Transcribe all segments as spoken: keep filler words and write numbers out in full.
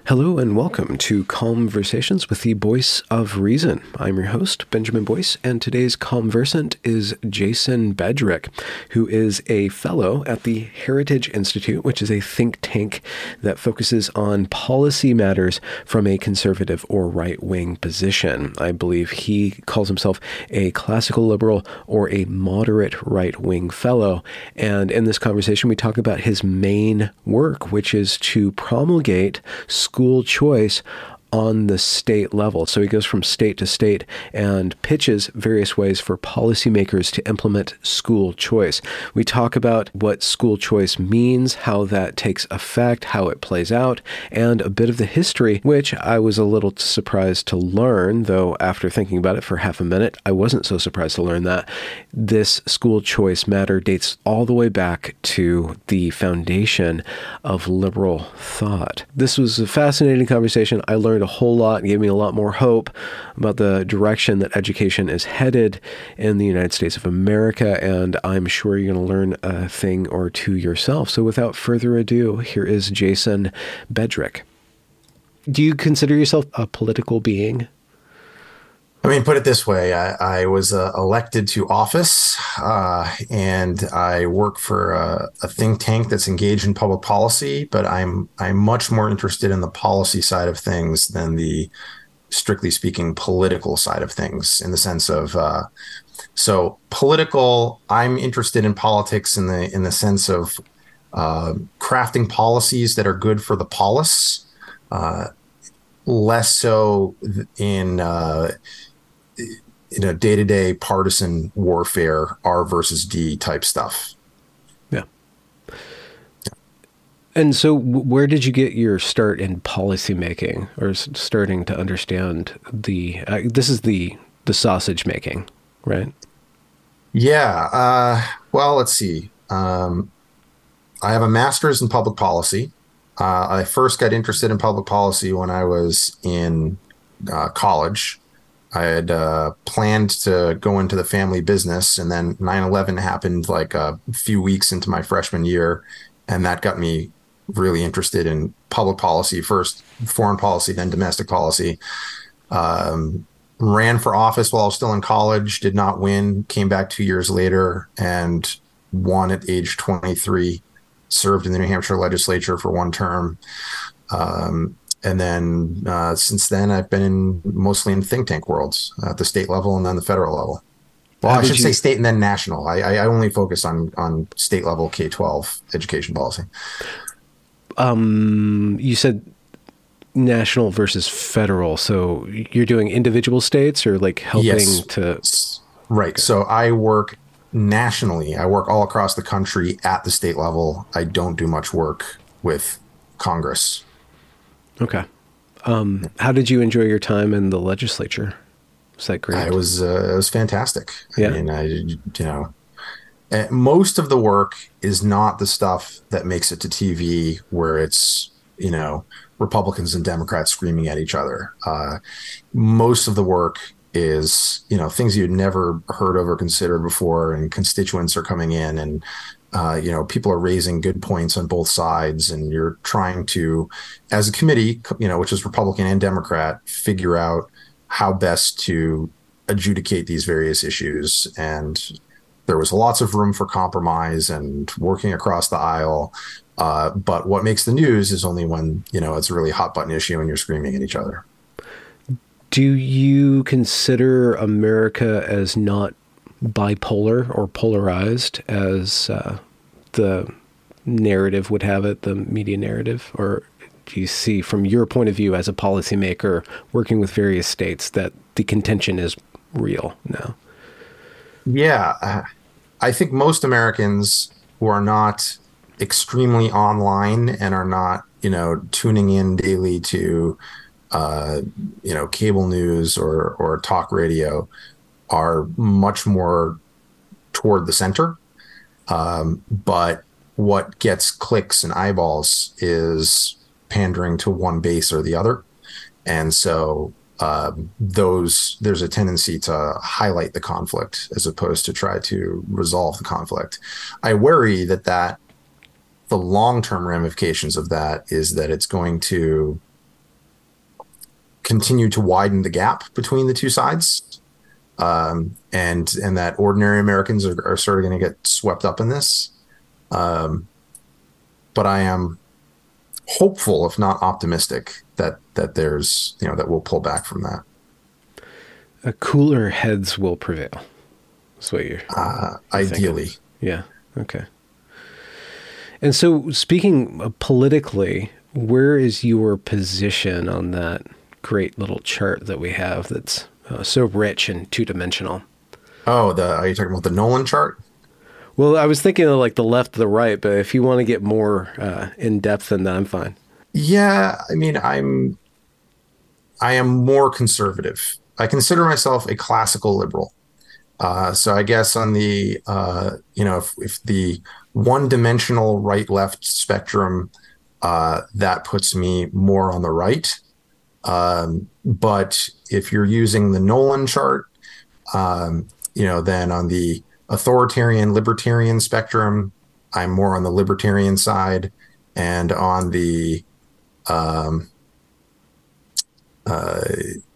Hello and welcome to Conversations with the Voice of Reason. I'm your host, Benjamin Boyce, and today's conversant is Jason Bedrick, who is a fellow at the Heritage Institute, which is a think tank that focuses on policy matters from a conservative or right-wing position. I believe he calls himself a classical liberal or a moderate right-wing fellow. And in this conversation, we talk about his main work, which is to promulgate school choice on the state level. So he goes from state to state and pitches various ways for policymakers to implement school choice. We talk about what school choice means, how that takes effect, how it plays out, and a bit of the history, which I was a little surprised to learn, though after thinking about it for half a minute, I wasn't so surprised to learn that this school choice matter dates all the way back to the foundation of liberal thought. This was a fascinating conversation. I learned a whole lot and gave me a lot more hope about the direction that education is headed in the United States of America, and I'm sure you're going to learn a thing or two yourself. So without further ado, here is Jason Bedrick. Do you consider yourself a political being? I mean, put it this way, I, I was uh, elected to office uh, and I work for a, a think tank that's engaged in public policy, but I'm I'm much more interested in the policy side of things than the, strictly speaking, political side of things, in the sense of, uh, so political, I'm interested in politics in the in the sense of uh, crafting policies that are good for the polis, uh, less so in uh, in a day-to-day partisan warfare, R versus D type stuff. Yeah. And so where did you get your start in policymaking, or starting to understand the, uh, this is the, the sausage making, right? Yeah. Uh, well, let's see. Um, I have a master's in public policy. Uh, I first got interested in public policy when I was in uh, college. I had uh, planned to go into the family business, and then nine eleven happened like a few weeks into my freshman year, and that got me really interested in public policy, first foreign policy, then domestic policy. Um, ran for office while I was still in college, did not win, came back two years later and won at age twenty-three, served in the New Hampshire legislature for one term. Um, And then uh, since then, I've been in mostly in think tank worlds at the state level and then the federal level. Well, How I should you... say state and then national. I, I only focus on on state level K twelve education policy. Um, you said national versus federal. So you're doing individual states or like helping yes. to... Right. Okay. So I work nationally. I work all across the country at the state level. I don't do much work with Congress. Okay. Um, how did you enjoy your time in the legislature? Was that great? It was, uh, it was fantastic. Yeah. I mean, I, you know, most of the work is not the stuff that makes it to T V where it's, you know, Republicans and Democrats screaming at each other. Uh, most of the work is, you know, things you'd never heard of or considered before, and constituents are coming in and, Uh, you know, people are raising good points on both sides, and you're trying to, as a committee, you know, which is Republican and Democrat, figure out how best to adjudicate these various issues. And there was lots of room for compromise and working across the aisle. Uh, but what makes the news is only when, you know, it's a really hot button issue and you're screaming at each other. Do you consider America as not bipolar or polarized as uh, the narrative would have it, the media narrative? Or do you see from your point of view as a policymaker working with various states that the contention is real now? Yeah, uh, I think most Americans who are not extremely online and are not, you know, tuning in daily to, uh, you know, cable news or, or talk radio are much more toward the center. Um, but what gets clicks and eyeballs is pandering to one base or the other. And so uh, those there's a tendency to highlight the conflict as opposed to try to resolve the conflict. I worry that that the long-term ramifications of that is that it's going to continue to widen the gap between the two sides, um, and and that ordinary Americans are, are sort of going to get swept up in this. Um, but I am hopeful, if not optimistic, that that there's you know that we'll pull back from that. A cooler heads will prevail. That's what you're, uh, you're ideally. Thinking. Yeah. Okay. And so, speaking politically, where is your position on that great little chart that we have that's uh, so rich and two-dimensional? Oh, the are you talking about the Nolan chart? Well, I was thinking of like the left, the right, but if you want to get more uh, in depth than that, I'm fine. Yeah, I mean, I'm I am more conservative. I consider myself a classical liberal. Uh, so I guess on the, uh, you know, if, if the one-dimensional right-left spectrum, uh, that puts me more on the right. Um, but if you're using the Nolan chart, um, you know, then on the authoritarian libertarian spectrum, I'm more on the libertarian side. And on the um, uh,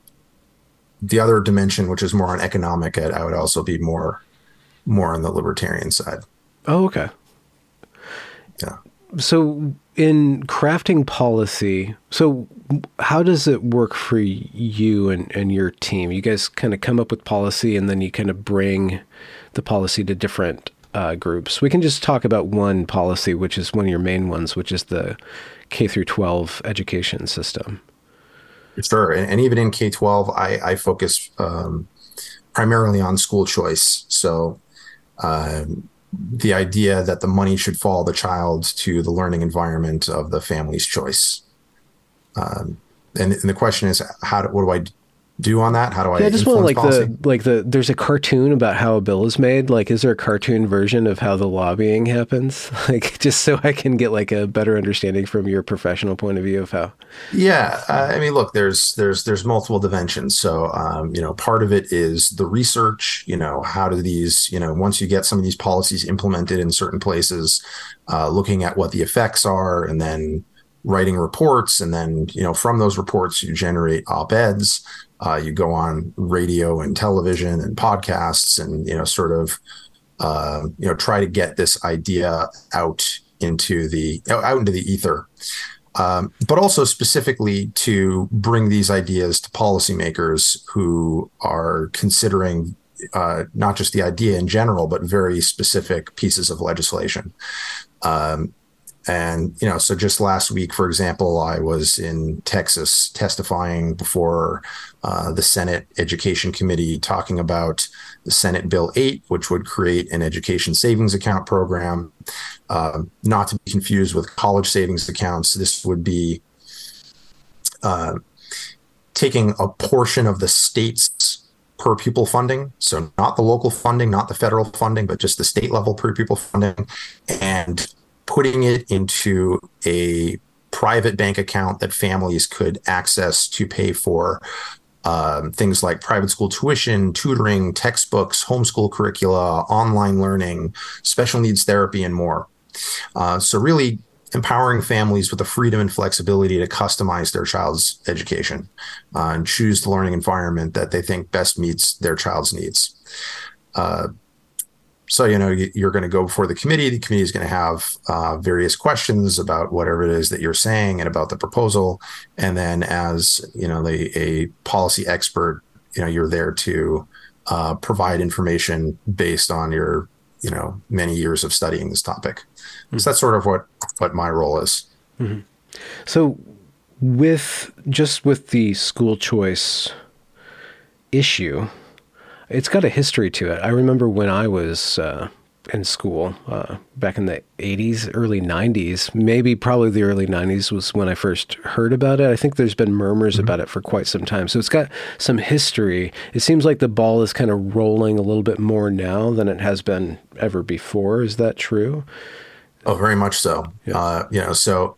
the other dimension, which is more on economic ed, I would also be more more on the libertarian side. Oh, okay. Yeah. So in crafting policy, so how does it work for you and, and your team? You guys kind of come up with policy and then you kind of bring the policy to different uh, groups. We can just talk about one policy, which is one of your main ones, which is the K through twelve education system. Sure. And, and even in K twelve, I, I focus um, primarily on school choice. So um, the idea that the money should follow the child to the learning environment of the family's choice. Um, and, and the question is, how do, what do I do on that? How do I yeah, I just want like policy? the like the there's a cartoon about how a bill is made. Like, is there a cartoon version of how the lobbying happens? Like, just so I can get like a better understanding from your professional point of view of how. Yeah, uh, I mean, look, there's there's there's multiple dimensions. So, um, you know, part of it is the research. You know, how do these, you know, once you get some of these policies implemented in certain places, uh, looking at what the effects are, and then writing reports, and then, you know, from those reports you generate op-eds. Uh, you go on radio and television and podcasts, and, you know, sort of, uh, you know, try to get this idea out into the out into the ether. Um, but also specifically to bring these ideas to policymakers who are considering uh, not just the idea in general, but very specific pieces of legislation. Um, and, you know, so just last week, for example, I was in Texas testifying before uh, the Senate Education Committee, talking about the Senate Bill eight, which would create an education savings account program. Uh, not to be confused with college savings accounts. This would be uh, taking a portion of the state's per pupil funding, so not the local funding, not the federal funding, but just the state level per pupil funding, and putting it into a private bank account that families could access to pay for Um, things like private school tuition, tutoring, textbooks, homeschool curricula, online learning, special needs therapy, and more. Uh, so really empowering families with the freedom and flexibility to customize their child's education uh, and choose the learning environment that they think best meets their child's needs. Uh, So, you know, you're going to go before the committee. The committee is going to have uh, various questions about whatever it is that you're saying and about the proposal. And then as, you know, the, a policy expert, you know, you're there to uh, provide information based on your, you know, many years of studying this topic. Mm-hmm. So that's sort of what, what my role is. Mm-hmm. So with just with the school choice issue, it's got a history to it. I remember when I was uh, in school uh, back in the eighties, early nineties, maybe probably the early nineties was when I first heard about it. I think there's been murmurs mm-hmm. about it for quite some time. So it's got some history. It seems like the ball is kind of rolling a little bit more now than it has been ever before. Is that true? Oh, very much so. Yeah. Uh, you know, so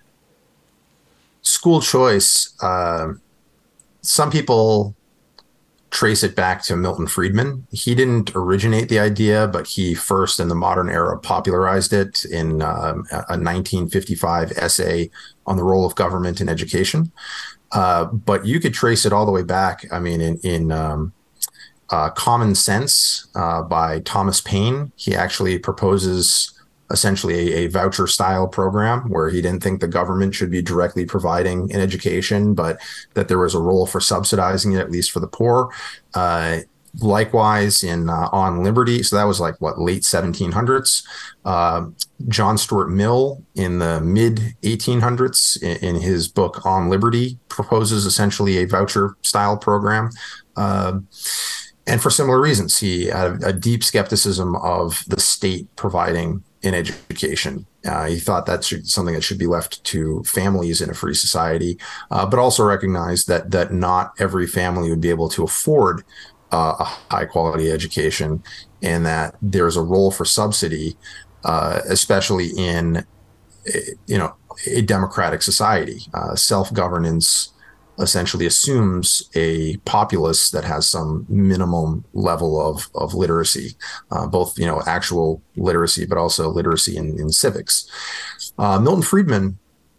school choice, uh, some people trace it back to Milton Friedman. He didn't originate the idea, but he first in the modern era popularized it in um, a nineteen fifty-five essay on the role of government in education. Uh, but you could trace it all the way back. I mean, in, in um, uh, Common Sense uh, by Thomas Paine, he actually proposes essentially a, a voucher style program where he didn't think the government should be directly providing an education, but that there was a role for subsidizing it, at least for the poor. Uh, likewise, in uh, On Liberty, so that was like what, late seventeen hundreds. Uh, John Stuart Mill in the mid eighteen hundreds, in, in his book On Liberty, proposes essentially a voucher style program. Uh, and for similar reasons, he had a deep skepticism of the state providing in education. Uh, he thought that's something that should be left to families in a free society, uh, but also recognized that that not every family would be able to afford uh, a high quality education, and that there's a role for subsidy, uh, especially in you know a democratic society. Uh, self-governance essentially assumes a populace that has some minimum level of, of literacy, uh, both, you know, actual literacy, but also literacy in, in civics. Uh, Milton Friedman,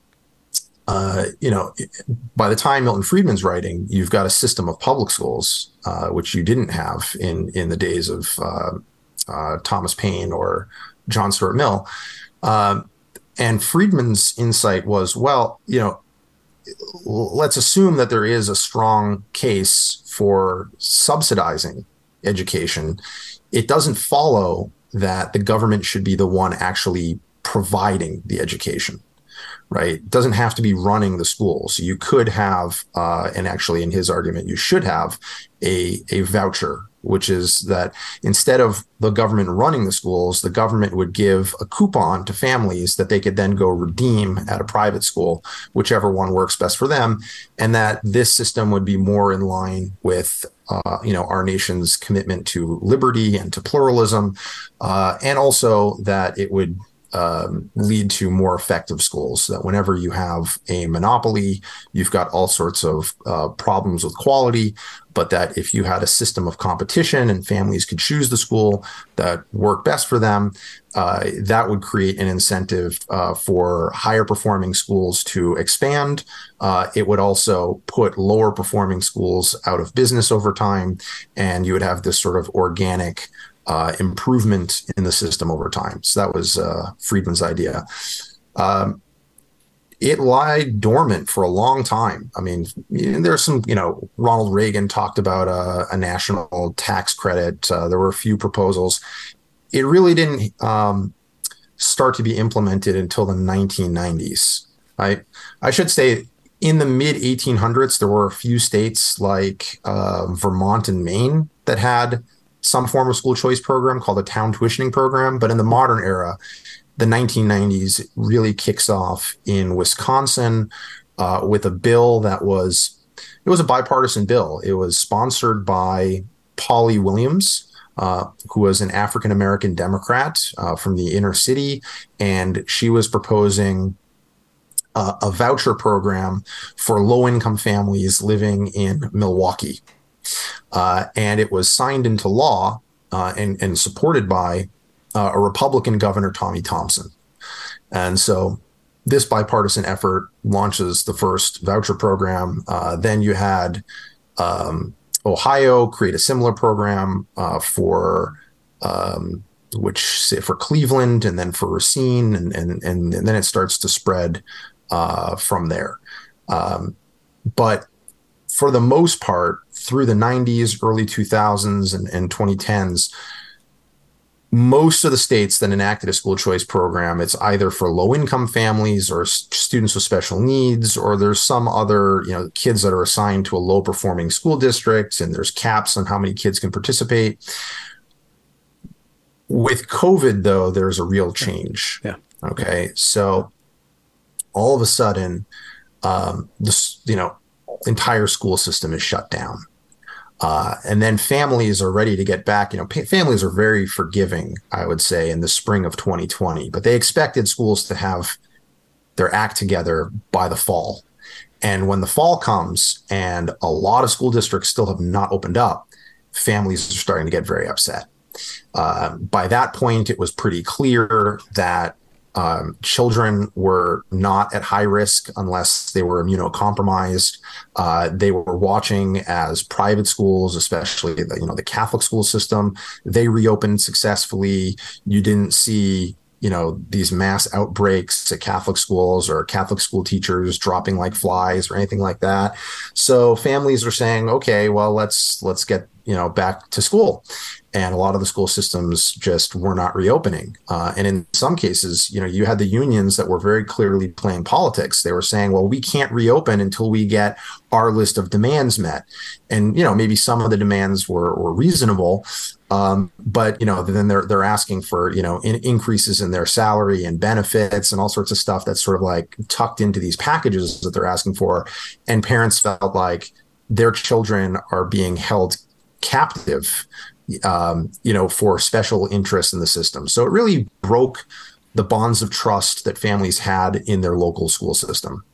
uh, you know, by the time Milton Friedman's writing, you've got a system of public schools, uh, which you didn't have in, in the days of uh, uh, Thomas Paine or John Stuart Mill. Uh, and Friedman's insight was, well, you know, let's assume that there is a strong case for subsidizing education. It doesn't follow that the government should be the one actually providing the education, right? It doesn't have to be running the schools. You could have, uh, and actually in his argument, you should have a, a voucher, which is that instead of the government running the schools, the government would give a coupon to families that they could then go redeem at a private school, whichever one works best for them. And that this system would be more in line with, uh, you know, our nation's commitment to liberty and to pluralism, uh, and also that it would Um, lead to more effective schools, that whenever you have a monopoly, you've got all sorts of uh, problems with quality, but that if you had a system of competition and families could choose the school that worked best for them, uh, that would create an incentive uh, for higher performing schools to expand. Uh, it would also put lower performing schools out of business over time, and you would have this sort of organic Uh, improvement in the system over time. So that was uh, Friedman's idea. Um, it lied dormant for a long time. I mean, there's some, you know, Ronald Reagan talked about a, a national tax credit. Uh, there were a few proposals. It really didn't um, start to be implemented until the nineteen nineties. I, I should say in the mid eighteen hundreds, there were a few states like uh, Vermont and Maine that had some form of school choice program called a town tuitioning program. But in the modern era, the nineteen nineties really kicks off in Wisconsin uh, with a bill that was, it was a bipartisan bill. It was sponsored by Polly Williams, uh, who was an African-American Democrat uh, from the inner city. And she was proposing uh, a voucher program for low-income families living in Milwaukee. Uh, and it was signed into law uh, and, and supported by uh, a Republican governor, Tommy Thompson. And so this bipartisan effort launches the first voucher program. Uh, then you had um, Ohio create a similar program uh, for um, which for Cleveland, and then for Racine, and and and, and then it starts to spread uh, from there. Um, but for the most part, through the nineties, early two thousands, and, and twenty tens, most of the states that enacted a school choice program, it's either for low-income families or s- students with special needs, or there's some other, you know, kids that are assigned to a low-performing school district, and there's caps on how many kids can participate. With COVID, though, there's a real change. Yeah. Okay. So all of a sudden, um, this, you know, entire school system is shut down. Uh, and then families are ready to get back. You know, pa- families are very forgiving, I would say, in the spring of twenty twenty, but they expected schools to have their act together by the fall. And when the fall comes and a lot of school districts still have not opened up, families are starting to get very upset. Uh, by that point, it was pretty clear that Um, children were not at high risk unless they were immunocompromised. Uh, they were watching as private schools, especially the, you know, the Catholic school system, they reopened successfully. You didn't see, you know, these mass outbreaks at Catholic schools or Catholic school teachers dropping like flies or anything like that. So families are saying, okay, well, let's let's get, you know, back to school. And a lot of the school systems just were not reopening. Uh, and in some cases, you know, you had the unions that were very clearly playing politics. They were saying, well, we can't reopen until we get our list of demands met. And, you know, maybe some of the demands were, were reasonable. Um, but, you know, then they're they're asking for, you know, in, increases in their salary and benefits and all sorts of stuff that's sort of like tucked into these packages that they're asking for. And parents felt like their children are being held captive, um, you know, for special interests in the system. So it really broke the bonds of trust that families had in their local school system.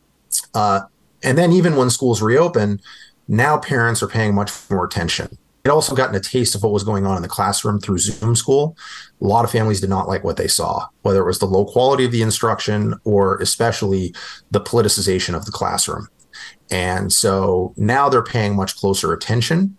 Uh, and then even when schools reopen, now parents are paying much more attention. It also gotten a taste of what was going on in the classroom through Zoom school. A lot of families did not like what they saw, whether it was the low quality of the instruction or especially the politicization of the classroom. And so now they're paying much closer attention,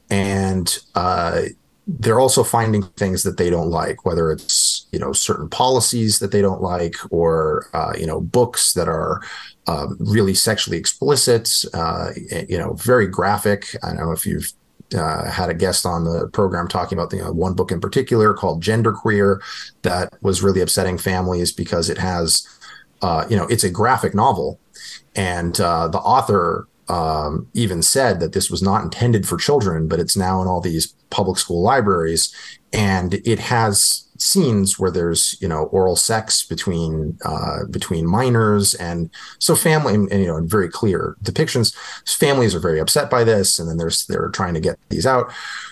and uh, they're also finding things that they don't like, whether it's, you know, certain policies that they don't like, or, uh, you know, books that are uh, really sexually explicit, uh, you know, very graphic. I don't know if you've Uh, had a guest on the program talking about the, you know, one book in particular called Genderqueer that was really upsetting families because it has, uh, you know, it's a graphic novel. And uh, the author um, even said that this was not intended for children, but it's now in all these public school libraries. And it has scenes where there's, you know, oral sex between uh, between minors. And so family, and, and, you know, very clear depictions. Families are very upset by this. And then there's they're trying to get these out.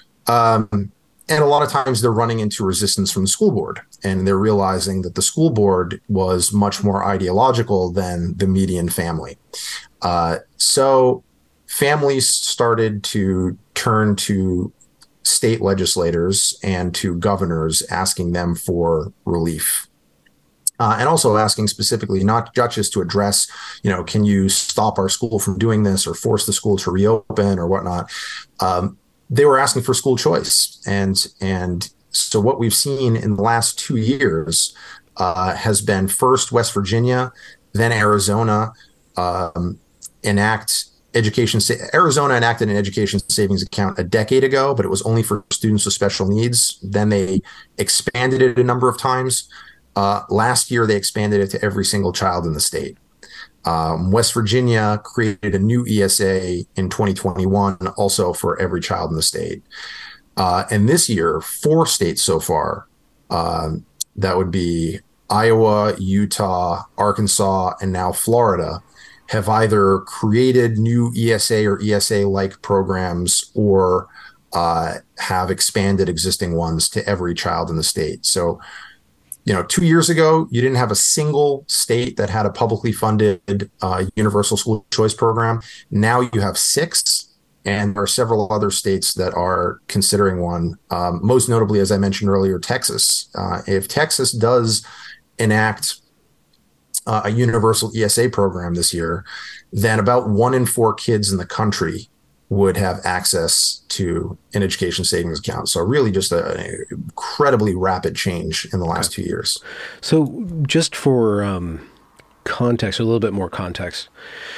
Um, and a lot of times they're running into resistance from the school board. And they're realizing that the school board was much more ideological than the median family. Uh, so families started to turn to state legislators and to governors, asking them for relief. Uh, and also asking specifically, not just to address, you know, can you stop our school from doing this or force the school to reopen or whatnot? Um, they were asking for school choice. And, and so what we've seen in the last two years uh, has been first West Virginia, then Arizona um, enact Education, Arizona enacted an education savings account a decade ago, but it was only for students with special needs. Then they expanded it a number of times. Uh, last year, they expanded it to every single child in the state. Um, West Virginia created a new E S A in twenty twenty-one, also for every child in the state. Uh, and this year, four states so far, um, that would be Iowa, Utah, Arkansas, and now Florida, have either created new E S A or E S A-like programs or uh, have expanded existing ones to every child in the state. So, you know, two years ago, you didn't have a single state that had a publicly funded uh, universal school choice program. Now you have six, and there are several other states that are considering one. Um, most notably, as I mentioned earlier, Texas. Uh, if Texas does enact Uh, a universal E S A program this year, then about one in four kids in the country would have access to an education savings account. So really just an incredibly rapid change in the last okay. two years. So just for um, context, a little bit more context,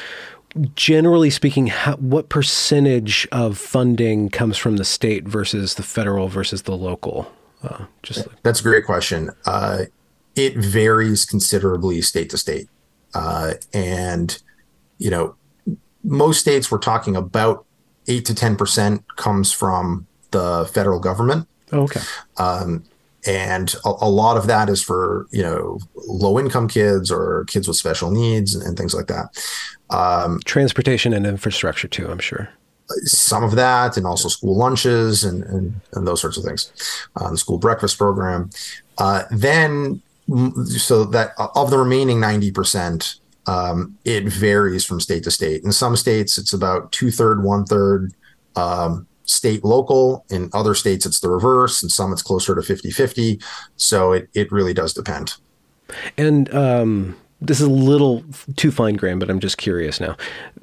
generally speaking, how, what percentage of funding comes from the state versus the federal versus the local? Uh, just like- That's a great question. Uh, It varies considerably state to state. Uh, and, you know, most states we're talking about eight to ten percent comes from the federal government. Oh, okay. Um, and a, a lot of that is for, you know, low income kids or kids with special needs and, and things like that. Um, Transportation and infrastructure too, I'm sure. Some of that, and also school lunches and, and, and those sorts of things. Uh, the school breakfast program. Uh, then, So that of the remaining ninety percent, um, it varies from state to state. In some states, it's about two third, one third um, state local. In other states, it's the reverse. In some, it's closer to fifty fifty. So it, it really does depend. And um, this is a little too fine-grained, but I'm just curious now.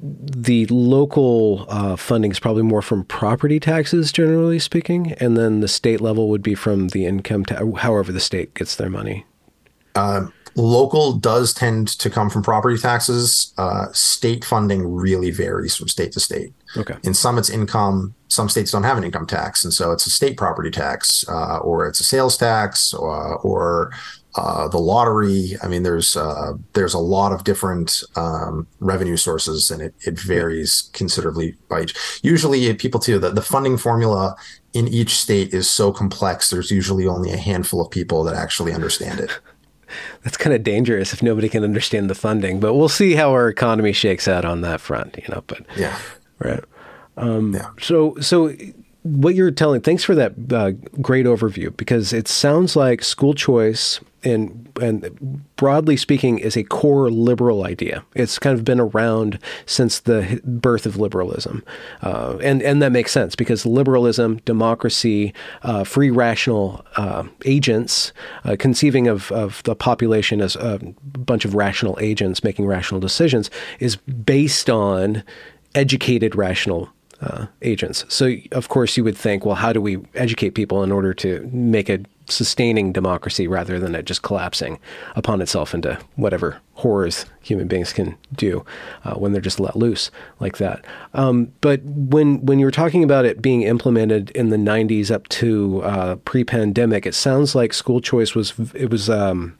The local uh, funding is probably more from property taxes, generally speaking, and then the state level would be from the income tax, however the state gets their money. Uh, local does tend to come from property taxes. Uh, state funding really varies from state to state. Okay. In some, it's income. Some states don't have an income tax, and so it's a state property tax, uh, or it's a sales tax, or, or uh, the lottery. I mean, there's uh, there's a lot of different um, revenue sources, and it, it varies considerably by each. Usually, people too, the, the funding formula in each state is so complex. There's usually only a handful of people that actually understand it. That's kind of dangerous if nobody can understand the funding, but we'll see how our economy shakes out on that front, you know, but yeah. Right. Um, yeah. So, so what you're telling, thanks for that uh, great overview, because it sounds like school choice and, and broadly speaking is a core liberal idea. It's kind of been around since the birth of liberalism. Uh, and, and that makes sense because liberalism, democracy, uh, free rational uh, agents, uh, conceiving of, of the population as a bunch of rational agents making rational decisions is based on educated rational uh, agents. So, of course, you would think, well, how do we educate people in order to make a sustaining democracy rather than it just collapsing upon itself into whatever horrors human beings can do uh, when they're just let loose like that. Um, but when when you were talking about it being implemented in the nineties up to uh, pre-pandemic, it sounds like school choice was it was um,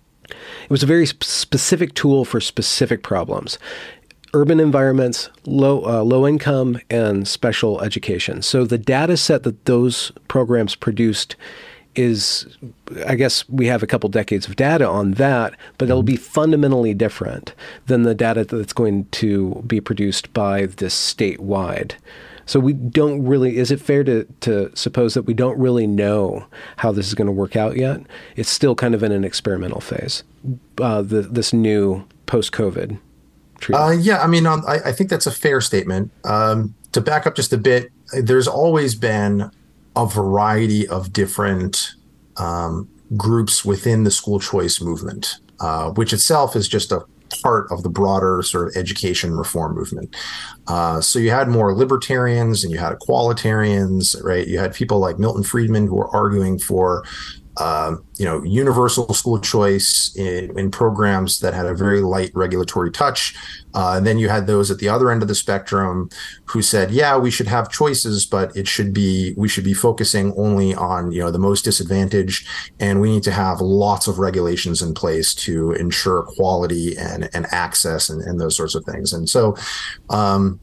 it was a very sp- specific tool for specific problems. Urban environments, low uh, low income, and special education. So the data set that those programs produced is, I guess we have a couple decades of data on that, but it'll be fundamentally different than the data that's going to be produced by this statewide. So we don't really, is it fair to, to suppose that we don't really know how this is going to work out yet? It's still kind of in an experimental phase, uh, the, this new post-COVID. Uh, yeah, I mean, um, I, I think that's a fair statement. Um, to back up just a bit, there's always been a variety of different um, groups within the school choice movement, uh, which itself is just a part of the broader sort of education reform movement. Uh, so you had more libertarians and you had equalitarians, right? You had people like Milton Friedman who were arguing for Um, you know, universal school choice in, in programs that had a very light regulatory touch. Uh, and then you had those at the other end of the spectrum who said, yeah, we should have choices, but it should be, we should be focusing only on, you know, the most disadvantaged. And we need to have lots of regulations in place to ensure quality and, and access and, and those sorts of things. And so, um,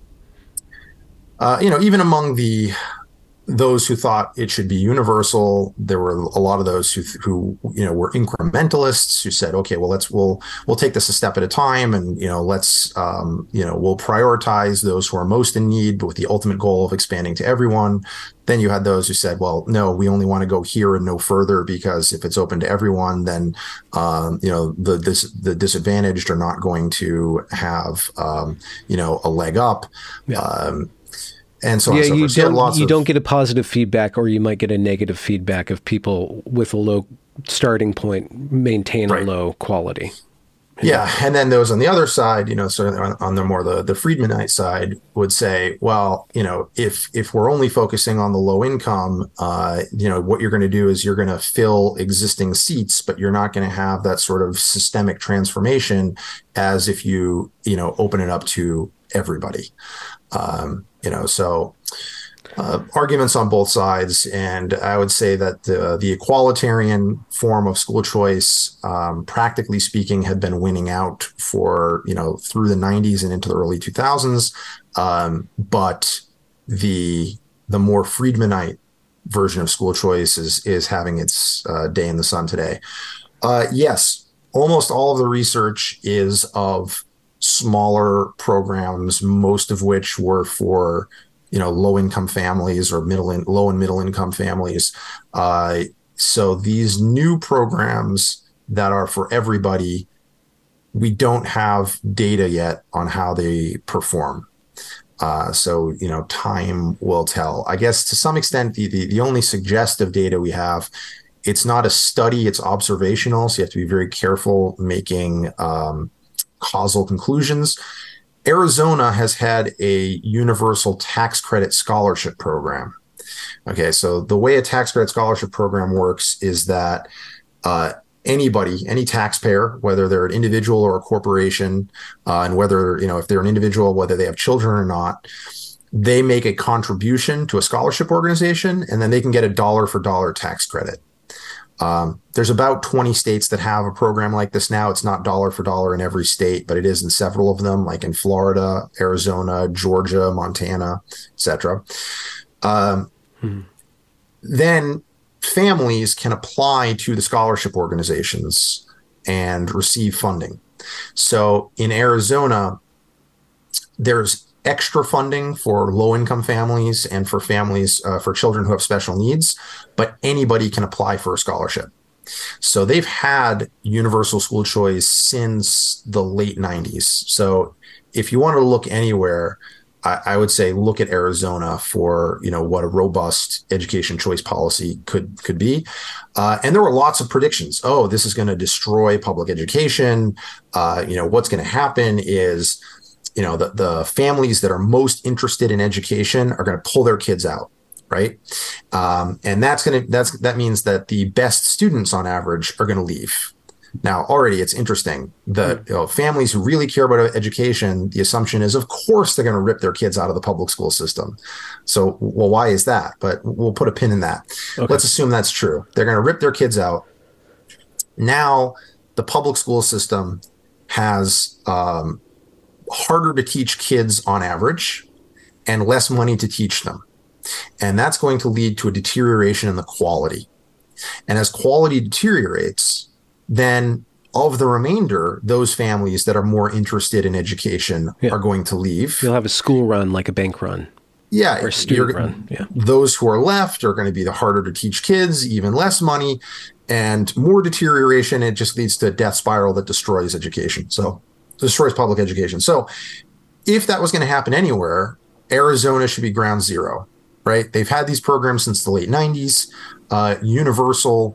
uh, you know, even among the, those who thought it should be universal, there were a lot of those who, who, you know, were incrementalists who said, okay, well, let's, we'll, we'll take this a step at a time. And, you know, let's, um, you know, we'll prioritize those who are most in need, but with the ultimate goal of expanding to everyone. Then you had those who said, well, no, we only want to go here and no further, because if it's open to everyone, then, um, you know, the, this, the disadvantaged are not going to have, um, you know, a leg up. Yeah. Um, And so yeah, on and so you forth. So don't, you of, don't get a positive feedback, or you might get a negative feedback of people with a low starting point maintain right. a low quality. Yeah, and then those on the other side, you know, sort of on, on the more the, the Friedmanite side would say, well, you know, if if we're only focusing on the low income, uh, you know, what you're going to do is you're going to fill existing seats, but you're not going to have that sort of systemic transformation as if you, you know, open it up to everybody. Um, you know, so uh, arguments on both sides. And I would say that the, the equalitarian form of school choice, um, practically speaking, had been winning out for, you know, through the nineties and into the early two thousands. Um, but the the more Friedmanite version of school choice is, is having its uh, day in the sun today. Uh, yes, almost all of the research is of smaller programs, most of which were for, you know, low income families or middle in, low and middle income families. Uh, so these new programs that are for everybody, we don't have data yet on how they perform. Uh, so, you know, time will tell. I guess to some extent, the, the, the only suggestive data we have It's not a study, it's observational. So you have to be very careful making um, causal conclusions. Arizona has had a universal tax credit scholarship program. Okay, so the way a tax credit scholarship program works is that uh, anybody, any taxpayer, whether they're an individual or a corporation, uh, and whether, you know, if they're an individual, whether they have children or not, they make a contribution to a scholarship organization, and then they can get a dollar for dollar tax credit. Um, there's about twenty states that have a program like this now. It's not dollar for dollar in every state, but it is in several of them, like in Florida, Arizona, Georgia, Montana, et cetera. Um, hmm. Then families can apply to the scholarship organizations and receive funding. So in Arizona, there's extra funding for low-income families and for families, uh, for children who have special needs, but anybody can apply for a scholarship. So they've had universal school choice since the late nineties. So if you want to look anywhere, I, I would say look at Arizona for, you know, what a robust education choice policy could could be. Uh, and there were lots of predictions. Oh, this is going to destroy public education. Uh, you know, what's going to happen is, you know, the, the families that are most interested in education are going to pull their kids out, right? Um, and that's going to, that's, that means that the best students on average are going to leave. Now, already it's interesting that, you know, families who really care about education, the assumption is, of course, they're going to rip their kids out of the public school system. So, well, why is that? But we'll put a pin in that. Okay. Let's assume that's true. They're going to rip their kids out. Now, the public school system has, um, harder to teach kids on average and less money to teach them. And that's going to lead to a deterioration in the quality. And as quality deteriorates, then of the remainder, those families that are more interested in education yeah. are going to leave. You'll have a school run like a bank run. Yeah. Or a student run. Yeah. Those who are left are going to be the harder to teach kids, even less money, and more deterioration. It just leads to a death spiral that destroys education. So destroys public education. So if that was going to happen anywhere, Arizona should be ground zero, right? They've had these programs since the late nineties. Uh, universal.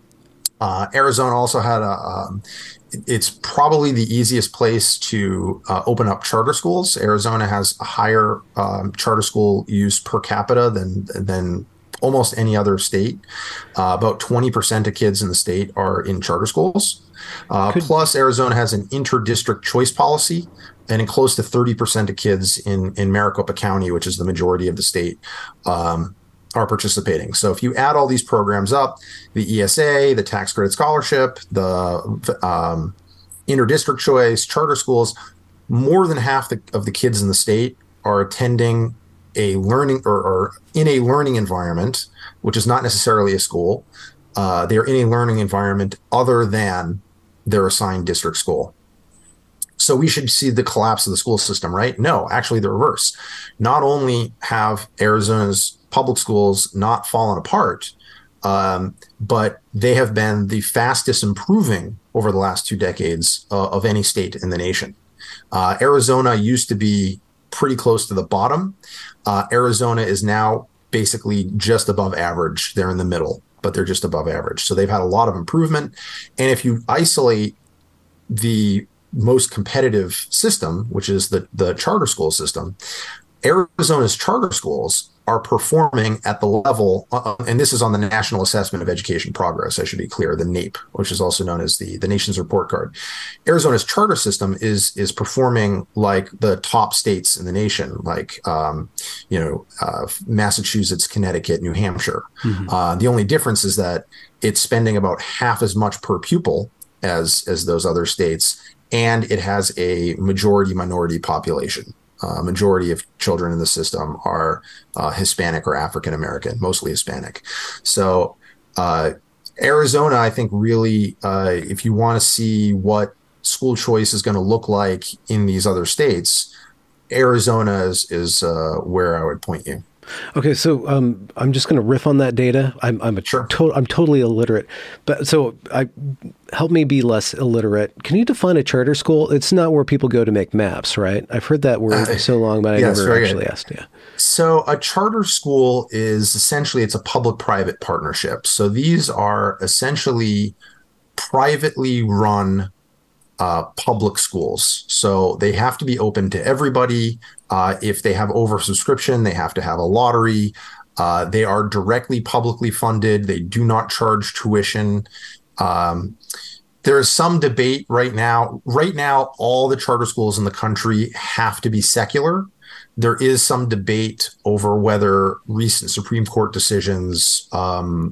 Uh, Arizona also had a, um, it's probably the easiest place to uh, open up charter schools. Arizona has a higher um, charter school use per capita than, than almost any other state. Uh, about twenty percent of kids in the state are in charter schools. Uh, plus, Arizona has an inter-district choice policy, and in close to thirty percent of kids in, in Maricopa County, which is the majority of the state, um, are participating. So if you add all these programs up, the E S A, the tax credit scholarship, the um, inter-district choice, charter schools, more than half the, of the kids in the state are attending a learning or, or in a learning environment, which is not necessarily a school. Uh, they're in a learning environment other than their assigned district school. So we should see the collapse of the school system, right? No, actually the reverse. Not only have Arizona's public schools not fallen apart, um, but they have been the fastest improving over the last two decades uh, of any state in the nation. Uh, Arizona used to be pretty close to the bottom. Uh, Arizona is now basically just above average. They're in the middle, but they're just above average. So they've had a lot of improvement. And if you isolate the most competitive system, which is the, the charter school system, Arizona's charter schools are performing at the level, uh, and this is on the National Assessment of Education Progress, I should be clear, the NAEP, which is also known as the, the nation's report card. Arizona's charter system is is performing like the top states in the nation, like um, you know, uh, Massachusetts, Connecticut, New Hampshire. Mm-hmm. Uh, the only difference is that it's spending about half as much per pupil as as those other states, and it has a majority minority population. Uh, majority of children in the system are uh, Hispanic or African American, mostly Hispanic. So uh, Arizona, I think, really, uh, if you want to see what school choice is going to look like in these other states, Arizona is, is uh, where I would point you. Okay, so um, I'm just going to riff on that data. I'm I'm a Sure. to- I'm totally illiterate, but so I help me be less illiterate. Can you define a charter school? It's not where people go to make maps, right? I've heard that word Uh, so long, but I yes, never very actually good. asked. Yeah. So a charter school is essentially it's a public-private partnership. So these are essentially privately run uh, public schools. So they have to be open to everybody. Uh, if they have oversubscription, they have to have a lottery. Uh, they are directly publicly funded. They do not charge tuition. Um, there is some debate right now. Right now, all the charter schools in the country have to be secular. There is some debate over whether recent Supreme Court decisions um,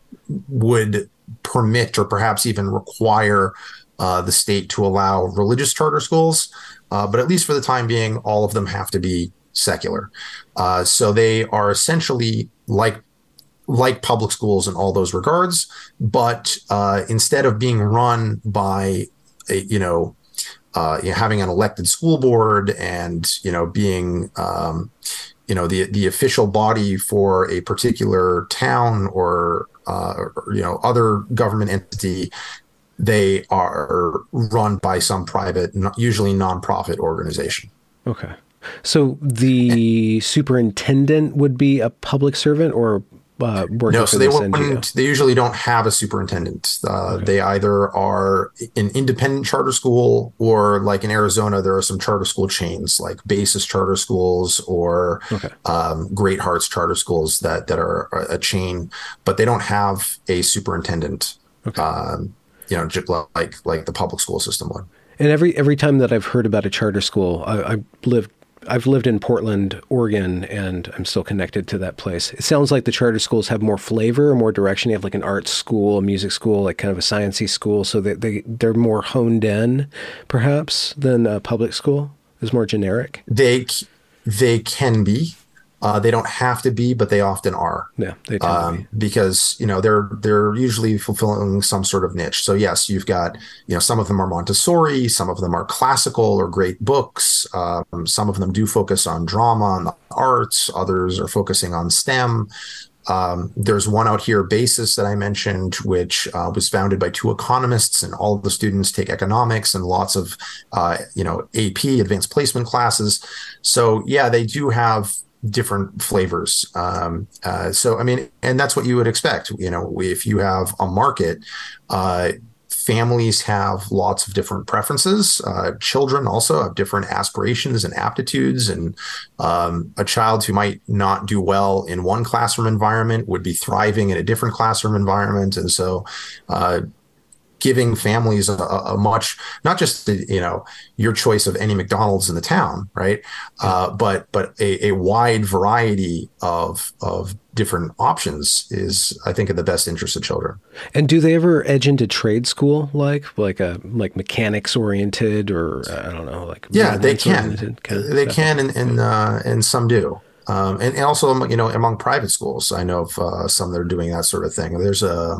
would permit or perhaps even require uh, the state to allow religious charter schools. Uh, but at least for the time being, all of them have to be secular. Uh, so they are essentially like like public schools in all those regards. But uh, instead of being run by, a, you know, uh, you know, having an elected school board and, you know, being, um, you know, the the official body for a particular town or, uh, or, you know, other government entity, they are run by some private, usually nonprofit organization. Okay. So the superintendent would be a public servant or uh, working No, for so they this N G O? wouldn't. They usually don't have a superintendent. Uh, Okay. They either are an independent charter school, or like in Arizona, there are some charter school chains like Basis Charter Schools or Okay. um, Great Hearts Charter Schools that that are a chain, but they don't have a superintendent. Okay. Um, you know, just like like the public school system would. And every every time that I've heard about a charter school, I, I lived I've lived in Portland, Oregon, and I'm still connected to that place. It sounds like the charter schools have more flavor, more direction. You have like an art school, a music school, like kind of a sciencey school, so that they they're more honed in, perhaps, than a public school is more generic. They they can be. Uh, they don't have to be, but they often are. Yeah, they tend um, to be. Because you know they're they're usually fulfilling some sort of niche. So yes, you've got you know some of them are Montessori, some of them are classical or great books. Um, some of them do focus on drama and the arts. Others are focusing on STEM. Um, there's one out here, Basis, that I mentioned, which uh, was founded by two economists, and all of the students take economics and lots of uh, you know A P, advanced placement classes. So yeah, they do have different flavors. Um, uh, so, I mean, and that's what you would expect. You know, if you have a market, uh, families have lots of different preferences. Uh, children also have different aspirations and aptitudes. And um, a child who might not do well in one classroom environment would be thriving in a different classroom environment. And so, uh, giving families a, a much, not just the, you know your choice of any McDonald's in the town, right? Uh, but but a, a wide variety of of different options is, I think, in the best interest of children. And do they ever edge into trade school, like like a like mechanics oriented, or uh, I don't know, like Yeah, they can. kind of They stuff? can, and and uh, and some do. Um, and, and also, you know, among private schools, I know of uh, some that are doing that sort of thing. There's a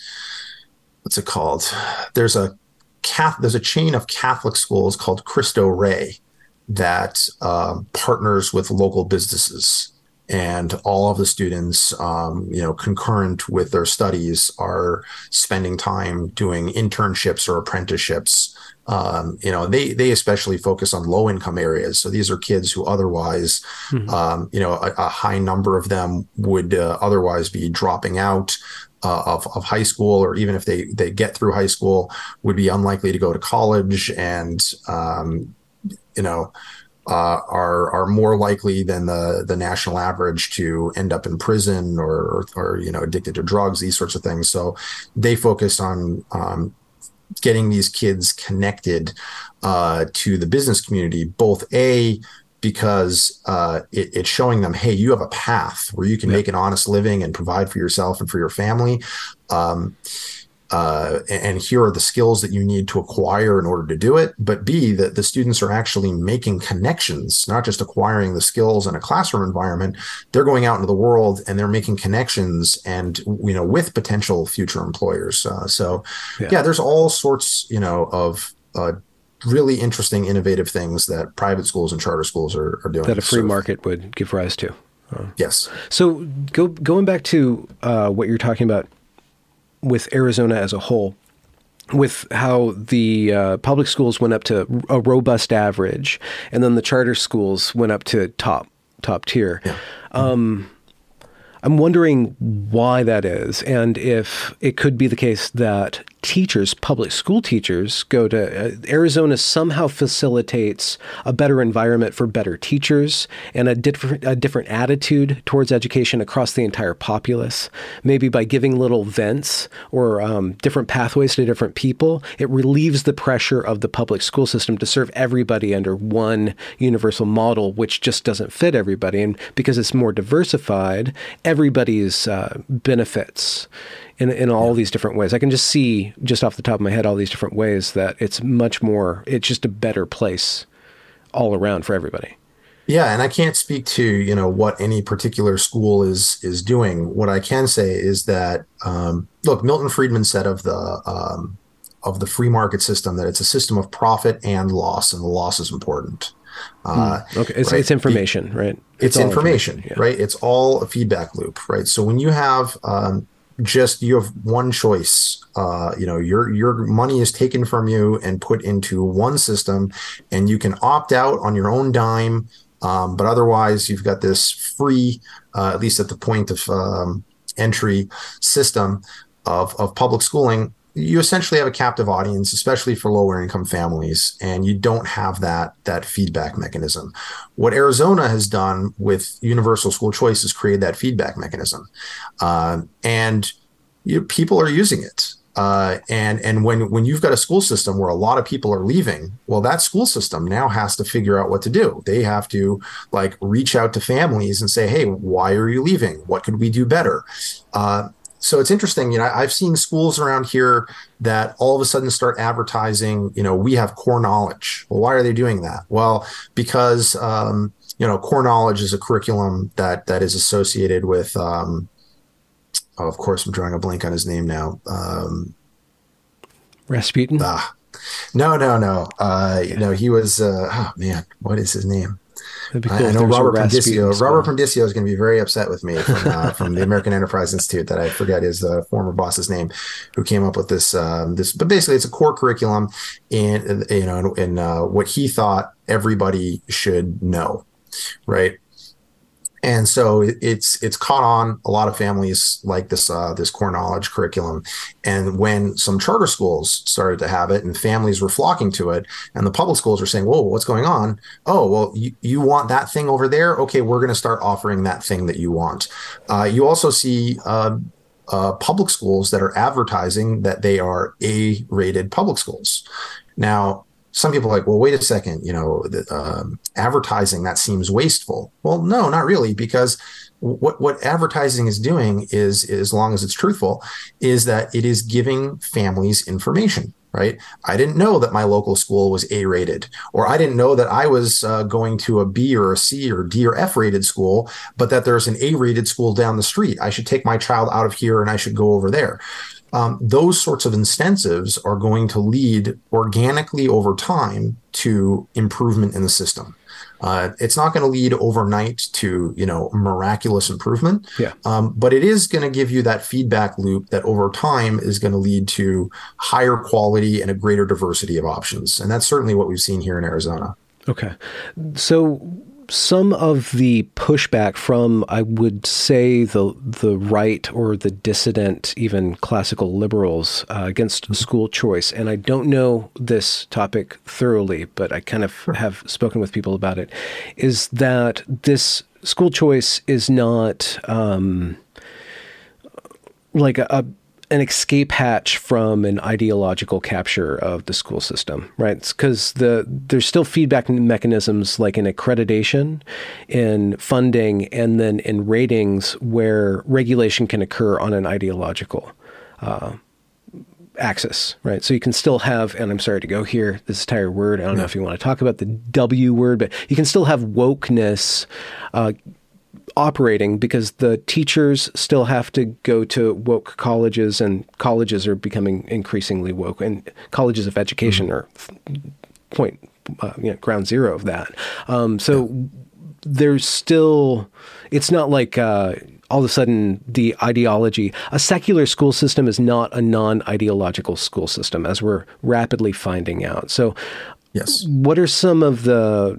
what's it called? There's a there's a chain of Catholic schools called Cristo Rey that um, partners with local businesses, and all of the students, um, you know, concurrent with their studies, are spending time doing internships or apprenticeships. Um, you know, they they especially focus on low income areas. So these are kids who otherwise, mm-hmm. um, you know, a, a high number of them would uh, otherwise be dropping out Uh, of, of high school, or even if they, they get through high school, would be unlikely to go to college, and um, you know uh, are are more likely than the the national average to end up in prison or, or or you know addicted to drugs, these sorts of things. So they focus on um, getting these kids connected uh, to the business community, both a because uh, it, it's showing them, hey, you have a path where you can yeah. make an honest living and provide for yourself and for your family. Um, uh, and, and here are the skills that you need to acquire in order to do it. But B, that the students are actually making connections, not just acquiring the skills in a classroom environment. They're going out into the world and they're making connections, and, you know, with potential future employers. Uh, so, yeah. yeah, there's all sorts, you know, of uh, really interesting, innovative things that private schools and charter schools are, are doing. That a free so, market would give rise to. Yes. So go, going back to uh, what you're talking about with Arizona as a whole, with how the uh, public schools went up to a robust average, and then the charter schools went up to top top tier. Yeah. Um, I'm wondering why that is, and if it could be the case that teachers, public school teachers, go to uh, Arizona somehow facilitates a better environment for better teachers and a different a different attitude towards education across the entire populace. Maybe by giving little vents or um, different pathways to different people, it relieves the pressure of the public school system to serve everybody under one universal model, which just doesn't fit everybody. And because it's more diversified, everybody's uh, benefits in in all these different ways. I can just see, just off the top of my head, all these different ways that it's much more, it's just a better place all around for everybody. Yeah, and I can't speak to, you know, what any particular school is is doing. What I can say is that, um, look, Milton Friedman said of the um, of the free market system that it's a system of profit and loss, and the loss is important. Uh, mm, okay, it's, right? it's information, right? It's, it's information, information yeah. right? It's all a feedback loop, right? So when you have um, just you have one choice, uh, you know, your your money is taken from you and put into one system, and you can opt out on your own dime. Um, but otherwise, you've got this free, uh, at least at the point of um, entry system of of public schooling. You essentially have a captive audience, especially for lower income families, and you don't have that that feedback mechanism. What Arizona has done with universal school choice is create that feedback mechanism, uh, and you, people are using it. Uh, and and when when you've got a school system where a lot of people are leaving, well, that school system now has to figure out what to do. They have to like reach out to families and say, hey, why are you leaving? What could we do better? Uh, So it's interesting, you know, I've seen schools around here that all of a sudden start advertising, you know, we have core knowledge. Well, why are they doing that? Well, because, um, you know, core knowledge is a curriculum that that is associated with, um, oh, of course, I'm drawing a blank on his name now. Um, Rasputin? Ah, no, no, no. Uh, you know, he was, uh, oh, man, what is his name? Cool I, I know Robert Prendicio. Robert Prendicio is going to be very upset with me from, uh, from the American Enterprise Institute that I forget his uh, former boss's name, who came up with this. Um, this, but basically, it's a core curriculum, in you know, in uh, what he thought everybody should know, right? And so it's it's caught on. A lot of families like this uh, this core knowledge curriculum. And when some charter schools started to have it and families were flocking to it, and the public schools were saying, whoa, what's going on? Oh, well, you, you want that thing over there? Okay, we're going to start offering that thing that you want. Uh, you also see uh, uh, public schools that are advertising that they are A-rated public schools. Now, some people are like, well, wait a second, you know, the, um, advertising, that seems wasteful. Well, no, not really, because what what advertising is doing is, as long as it's truthful, is that it is giving families information, right? I didn't know that my local school was A-rated, or I didn't know that I was uh, going to a B or a C or D or F-rated school, but that there's an A-rated school down the street. I should take my child out of here and I should go over there. Um, those sorts of incentives are going to lead organically over time to improvement in the system. Uh, it's not going to lead overnight to, you know, miraculous improvement, yeah. um, but it is going to give you that feedback loop that over time is going to lead to higher quality and a greater diversity of options. And that's certainly what we've seen here in Arizona. Okay. So some of the pushback from, I would say, the the right or the dissident, even classical liberals uh, against school choice, and I don't know this topic thoroughly, but I kind of have spoken with people about it, is that this school choice is not um, like a, a an escape hatch from an ideological capture of the school system, right? Because the there's still feedback mechanisms like in accreditation, in funding, and then in ratings where regulation can occur on an ideological uh, axis, right? So you can still have, and I'm sorry to go here, this entire word, I don't know if you want to talk about the W word, but you can still have wokeness uh, operating because the teachers still have to go to woke colleges, and colleges are becoming increasingly woke, and colleges of education mm-hmm. are point, uh, you know, ground zero of that. Um, so yeah. there's still, it's not like uh, all of a sudden the ideology, a secular school system is not a non-ideological school system, as we're rapidly finding out. So yes, what are some of the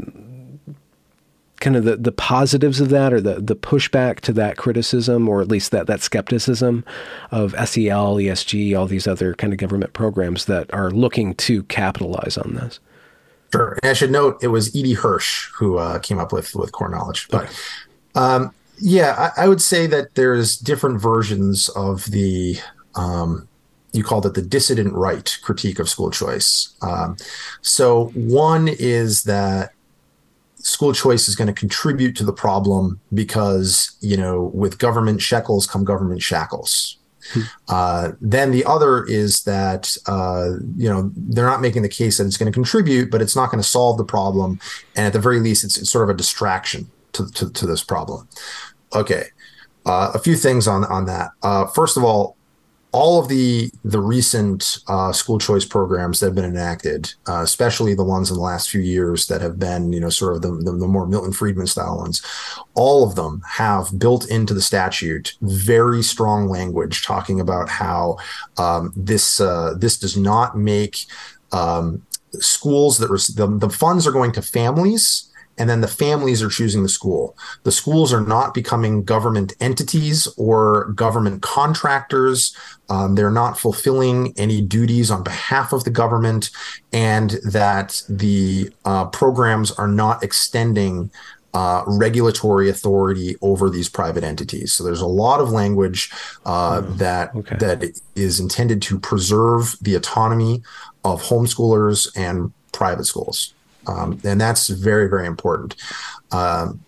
kind of the, the positives of that, or the, the pushback to that criticism, or at least that, that skepticism of S E L, E S G, all these other kind of government programs that are looking to capitalize on this? Sure. And I should note it was Edie Hirsch who uh, came up with, with core knowledge. But okay. um, yeah, I, I would say that there's different versions of the, um, you called it the dissident right critique of school choice. Um, so one is that school choice is going to contribute to the problem because, you know, with government shekels come government shackles. Hmm. Uh, then the other is that, uh, you know, they're not making the case that it's going to contribute, but it's not going to solve the problem. And at the very least, it's, it's sort of a distraction to, to, to this problem. Okay. Uh, a few things on, on that. Uh, first of all, all of the the recent uh, school choice programs that have been enacted, uh, especially the ones in the last few years that have been, you know, sort of the, the, the more Milton Friedman style ones, all of them have built into the statute very strong language talking about how um, this uh, this does not make um, schools that res- the, the funds are going to families. And then the families are choosing the school. The schools are not becoming government entities or government contractors. Um, they're not fulfilling any duties on behalf of the government, and that the uh, programs are not extending uh, regulatory authority over these private entities. So there's a lot of language uh, oh, that okay. that is intended to preserve the autonomy of homeschoolers and private schools. Um, and that's very, very important. Um,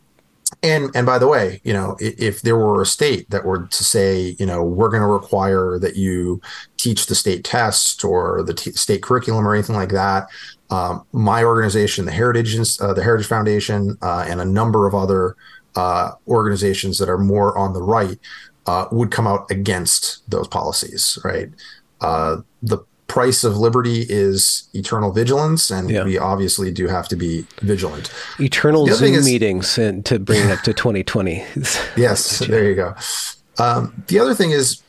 and and by the way, you know, if, if there were a state that were to say, you know, we're going to require that you teach the state test or the t- state curriculum or anything like that, um, my organization, the Heritage, uh, the Heritage Foundation, uh, and a number of other uh, organizations that are more on the right uh, would come out against those policies. Right. Uh, the price of liberty is eternal vigilance, and yeah. we obviously do have to be vigilant. Eternal Zoom is, meetings and to bring it up to twenty twenty. Yes, there you go. Um, the other thing is,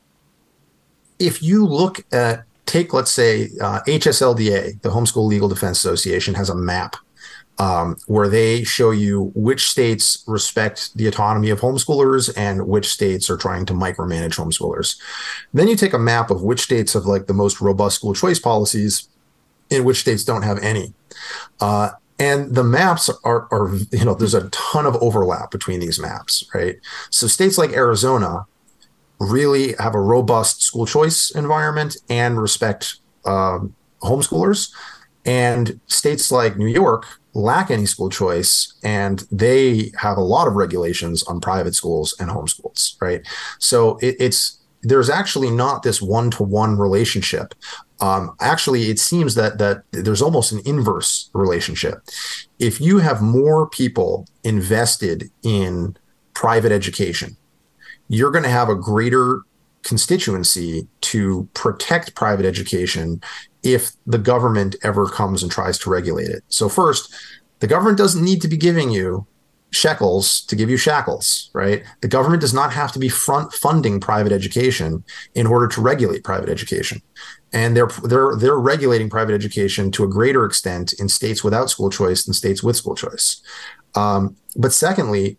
if you look at, take, let's say, uh, H S L D A, the Homeschool Legal Defense Association, has a map um, where they show you which states respect the autonomy of homeschoolers and which states are trying to micromanage homeschoolers. Then you take a map of which states have like the most robust school choice policies and which states don't have any. Uh, and the maps are, are, you know, there's a ton of overlap between these maps, right? So states like Arizona really have a robust school choice environment and respect um, homeschoolers. And states like New York lack any school choice, and they have a lot of regulations on private schools and homeschools, right? So it, it's there's actually not this one-to-one relationship. Um, actually, it seems that that there's almost an inverse relationship. If you have more people invested in private education, you're going to have a greater constituency to protect private education if the government ever comes and tries to regulate it. So first, the government doesn't need to be giving you shekels to give you shackles, right? The government does not have to be front funding private education in order to regulate private education. And they're they're they're regulating private education to a greater extent in states without school choice than states with school choice. Um, but secondly,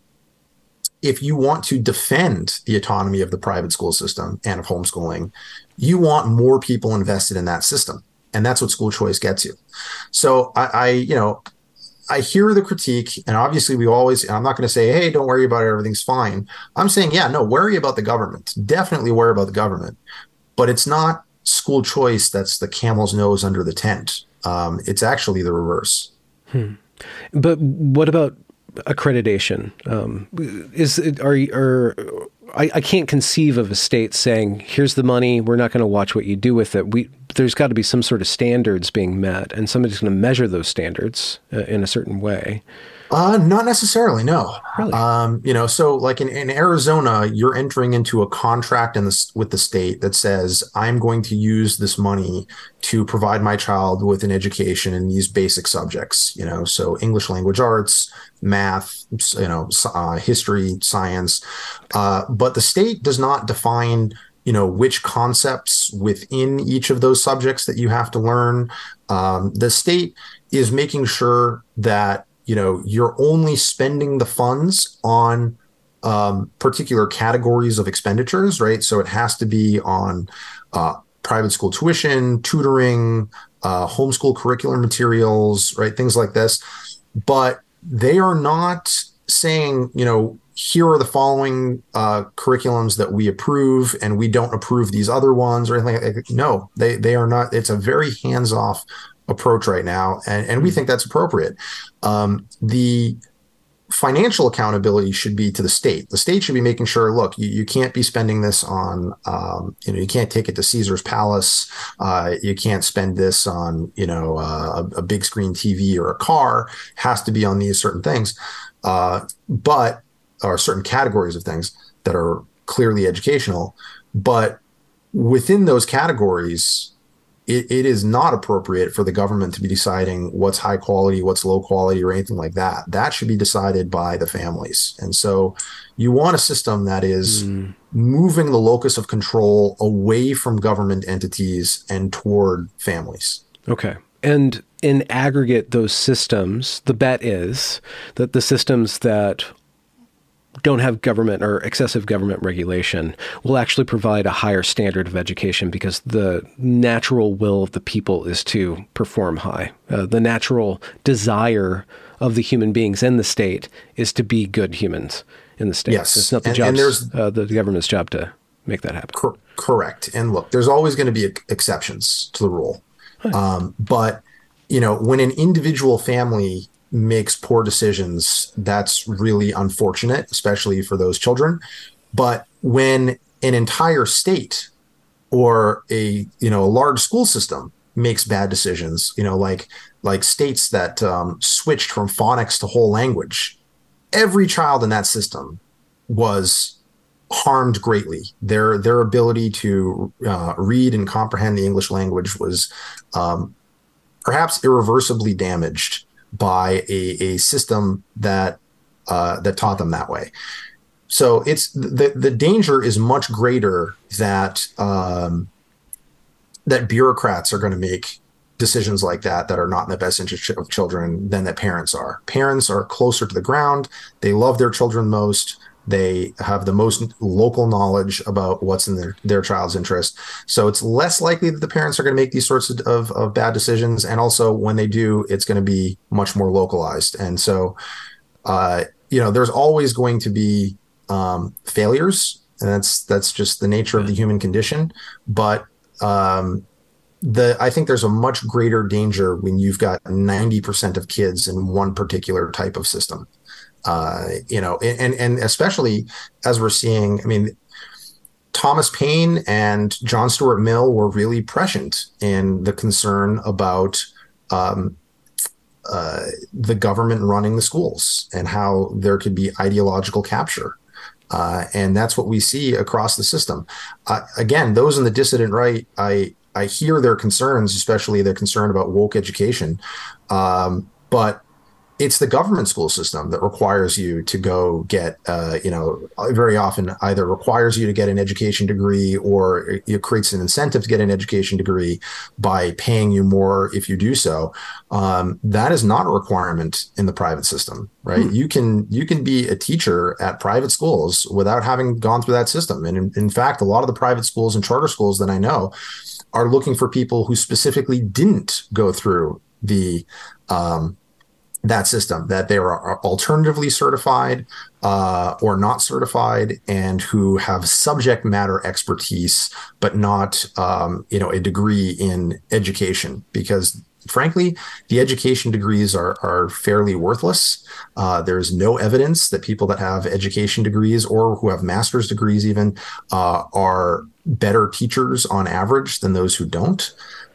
if you want to defend the autonomy of the private school system and of homeschooling, you want more people invested in that system. And that's what school choice gets you. So I, I you know, I hear the critique, and obviously we always, I'm not going to say, hey, don't worry about it, everything's fine. I'm saying, yeah, no, worry about the government. Definitely worry about the government. But it's not school choice that's the camel's nose under the tent. Um, it's actually the reverse. Hmm. But what about accreditation? Um, is it, are, are I, I can't conceive of a state saying, here's the money, we're not going to watch what you do with it. We There's got to be some sort of standards being met, and somebody's going to measure those standards uh, in a certain way. Uh, not necessarily, no. Really? Um, you know, so like in, in Arizona, you're entering into a contract in this with the state that says, I'm going to use this money to provide my child with an education in these basic subjects, you know, so English language arts, math, you know, uh, history, science. Uh, but the state does not define, you know, which concepts within each of those subjects that you have to learn. Um, the state is making sure that you know, you're only spending the funds on um, particular categories of expenditures, right? So it has to be on uh, private school tuition, tutoring, uh, homeschool curricular materials, right? Things like this. But they are not saying, you know, here are the following uh, curriculums that we approve, and we don't approve these other ones or anything like that. No, they they are not. It's a very hands-off approach right now, and, and we think that's appropriate. Um, the financial accountability should be to the state. The state should be making sure, look, you, you can't be spending this on, um, you know, you can't take it to Caesar's Palace. Uh, you can't spend this on, you know, uh, a, a big screen T V or a car. It has to be on these certain things, uh, but or certain categories of things that are clearly educational. But within those categories, It, it is not appropriate for the government to be deciding what's high quality, what's low quality, or anything like that. That should be decided by the families. And so you want a system that is mm. moving the locus of control away from government entities and toward families. Okay. And in aggregate, those systems, the bet is that the systems that don't have government or excessive government regulation will actually provide a higher standard of education, because the natural will of the people is to perform high. Uh, the natural desire of the human beings in the state is to be good humans in the state. Yes. It's not the, and, jobs, and uh, the government's job to make that happen. Cor- correct. And look, there's always going to be exceptions to the rule. Huh. Um, but, you know, when an individual family makes poor decisions, that's really unfortunate, especially for those children. But when an entire state or a, you know, a large school system makes bad decisions, you know, like like states that um, switched from phonics to whole language, every child in that system was harmed greatly. Their their ability to uh, read and comprehend the English language was um, perhaps irreversibly damaged by a, a system that uh, that taught them that way. So it's the the danger is much greater that um, that bureaucrats are going to make decisions like that that are not in the best interest of children than that parents are. Parents are closer to the ground. They love their children most. They have the most local knowledge about what's in their, their child's interest. So it's less likely that the parents are going to make these sorts of, of, of bad decisions. And also when they do, it's going to be much more localized. And so, uh, you know, there's always going to be um, failures, and that's, that's just the nature of the human condition. But um, the, I think there's a much greater danger when you've got ninety percent of kids in one particular type of system. Uh, you know, and and especially as we're seeing, I mean, Thomas Paine and John Stuart Mill were really prescient in the concern about um, uh, the government running the schools and how there could be ideological capture. Uh, and that's what we see across the system. Uh, again, those in the dissident right, I I hear their concerns, especially their concern about woke education, um, but it's the government school system that requires you to go get, uh, you know, very often either requires you to get an education degree, or it creates an incentive to get an education degree by paying you more if you do so. Um, that is not a requirement in the private system, right? Hmm. You can you can be a teacher at private schools without having gone through that system. And in, in fact, a lot of the private schools and charter schools that I know are looking for people who specifically didn't go through the um, that system, that they are alternatively certified uh, or not certified, and who have subject matter expertise, but not, um, you know, a degree in education. Because frankly, the education degrees are, are fairly worthless. Uh, there's no evidence that people that have education degrees or who have master's degrees even uh, are better teachers on average than those who don't.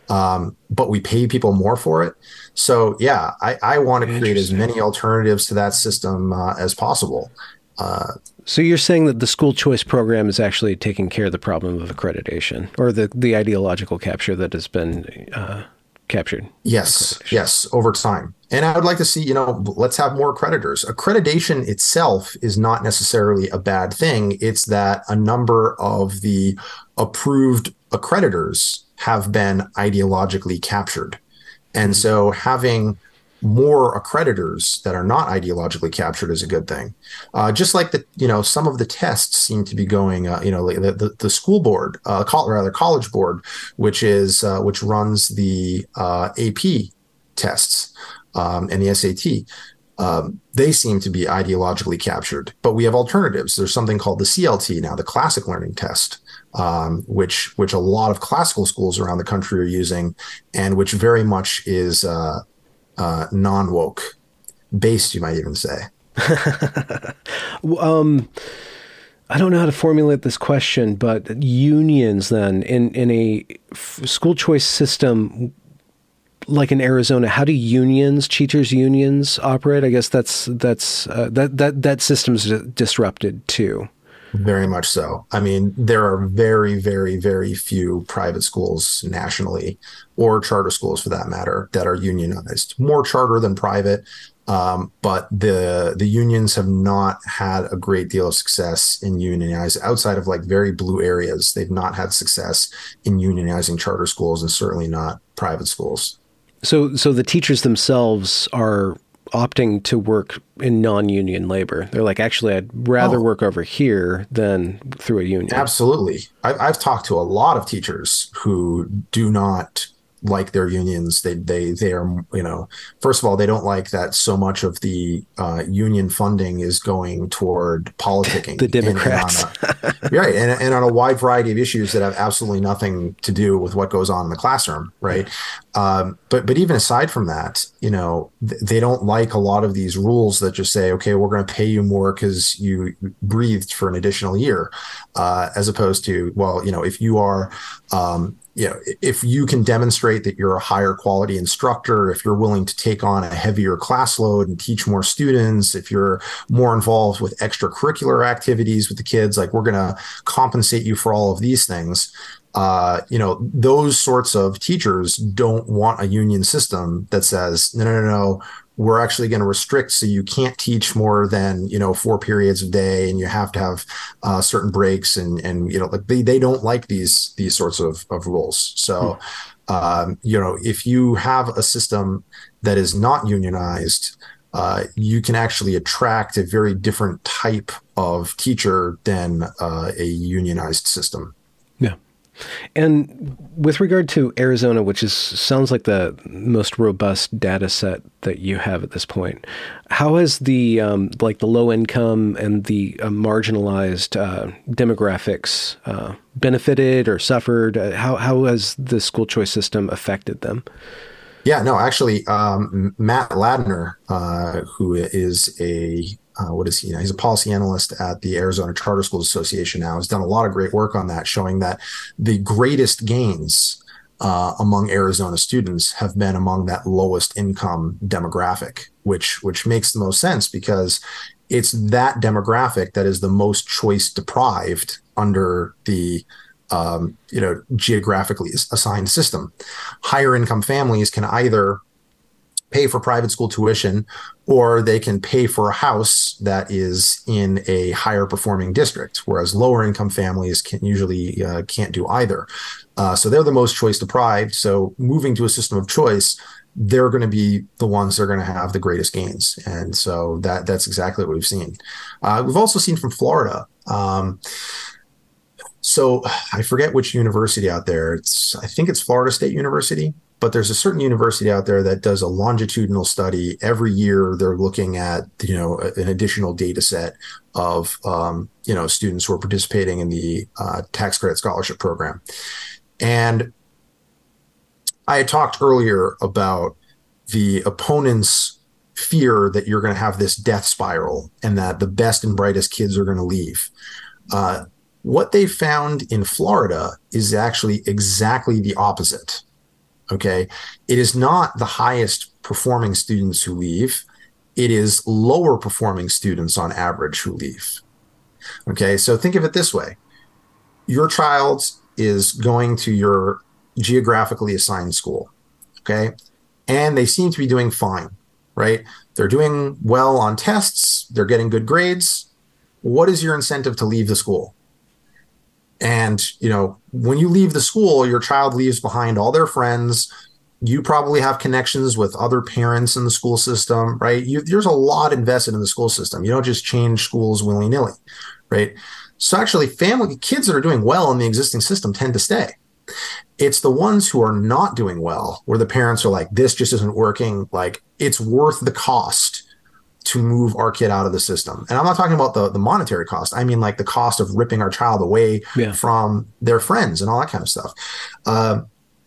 um, but we pay people more for it. So yeah, I, I want to create as many alternatives to that system uh, as possible. Uh, so you're saying that the school choice program is actually taking care of the problem of accreditation, or the, the ideological capture that has been uh, captured? Yes, yes, over time. And I would like to see, you know, let's have more accreditors. Accreditation itself is not necessarily a bad thing. It's that a number of the approved accreditors have been ideologically captured. And so having more accreditors that are not ideologically captured is a good thing. Uh, just like the, you know, some of the tests seem to be going, uh, you know, the, the, the school board, uh, call, rather college board, which is, uh, which runs the uh, A P tests um, and the S A T. Um, they seem to be ideologically captured, but we have alternatives. There's something called the C L T now, the classic learning test, um, which which a lot of classical schools around the country are using, and which very much is uh, uh, non-woke based, you might even say. um, I don't know how to formulate this question, but unions then in in a f- school choice system like in Arizona, how do unions, teachers unions operate? I guess that's that's uh, that that that system's disrupted too. Very much so. I mean, there are very, very, very few private schools nationally, or charter schools for that matter, that are unionized. More charter than private, um, but the the unions have not had a great deal of success in unionizing outside of like very blue areas. They've not had success in unionizing charter schools, and certainly not private schools. So, so the teachers themselves are opting to work in non-union labor. They're like, actually, I'd rather oh. work over here than through a union. Absolutely. I've, I've talked to a lot of teachers who do not like their unions. They, they, they are, you know, first of all, they don't like that so much of the uh, union funding is going toward politicking. The Democrats. And, and a, right. And, and on a wide variety of issues that have absolutely nothing to do with what goes on in the classroom. Right. Um, but, but even aside from that, you know, th- they don't like a lot of these rules that just say, okay, we're going to pay you more because you breathed for an additional year, uh, as opposed to, well, you know, if you are, um, you know, if you can demonstrate that you're a higher quality instructor, if you're willing to take on a heavier class load and teach more students, if you're more involved with extracurricular activities with the kids, like we're going to compensate you for all of these things. Uh, you know, those sorts of teachers don't want a union system that says, no, no, no, no, we're actually going to restrict, so you can't teach more than, you know, four periods a day, and you have to have uh, certain breaks, and, and, you know, like they, they don't like these, these sorts of, of rules. So, hmm. um, you know, if you have a system that is not unionized, uh, you can actually attract a very different type of teacher than uh, a unionized system. Yeah. And with regard to Arizona, which is sounds like the most robust data set that you have at this point, how has the um, like the low income and the uh, marginalized uh, demographics uh, benefited or suffered? Uh, how how has the school choice system affected them? Yeah, no, actually, um, Matt Ladner, uh, who is a Uh, what is he? He's a policy analyst at the Arizona Charter Schools Association now. Has done a lot of great work on that, showing that the greatest gains uh, among Arizona students have been among that lowest income demographic, which which makes the most sense because it's that demographic that is the most choice deprived under the um, you know geographically assigned system. Higher income families can either pay for private school tuition, or they can pay for a house that is in a higher performing district, whereas lower income families can usually uh, can't do either. Uh, so they're the most choice deprived. So moving to a system of choice, they're going to be the ones that are going to have the greatest gains. And so that that's exactly what we've seen. Uh, we've also seen from Florida. Um, so I forget which university out there. It's I think it's Florida State University. But there's a certain university out there that does a longitudinal study every year. They're looking at, you know, an additional data set of, um, you know, students who are participating in the uh, tax credit scholarship program. And I had talked earlier about the opponents' fear that you're going to have this death spiral and that the best and brightest kids are going to leave. Uh, what they found in Florida is actually exactly the opposite. Okay. It is not the highest performing students who leave. It is lower performing students on average who leave. Okay. So think of it this way. Your child is going to your geographically assigned school. Okay. And they seem to be doing fine, right? They're doing well on tests. They're getting good grades. What is your incentive to leave the school? And, you know, when you leave the school, your child leaves behind all their friends. You probably have connections with other parents in the school system, right? You, there's a lot invested in the school system. You don't just change schools willy-nilly, right? So actually, family kids that are doing well in the existing system tend to stay. It's the ones who are not doing well, where the parents are like, this just isn't working. Like, it's worth the cost to move our kid out of the system. And I'm not talking about the, the monetary cost. I mean, like the cost of ripping our child away yeah. from their friends and all that kind of stuff. Uh,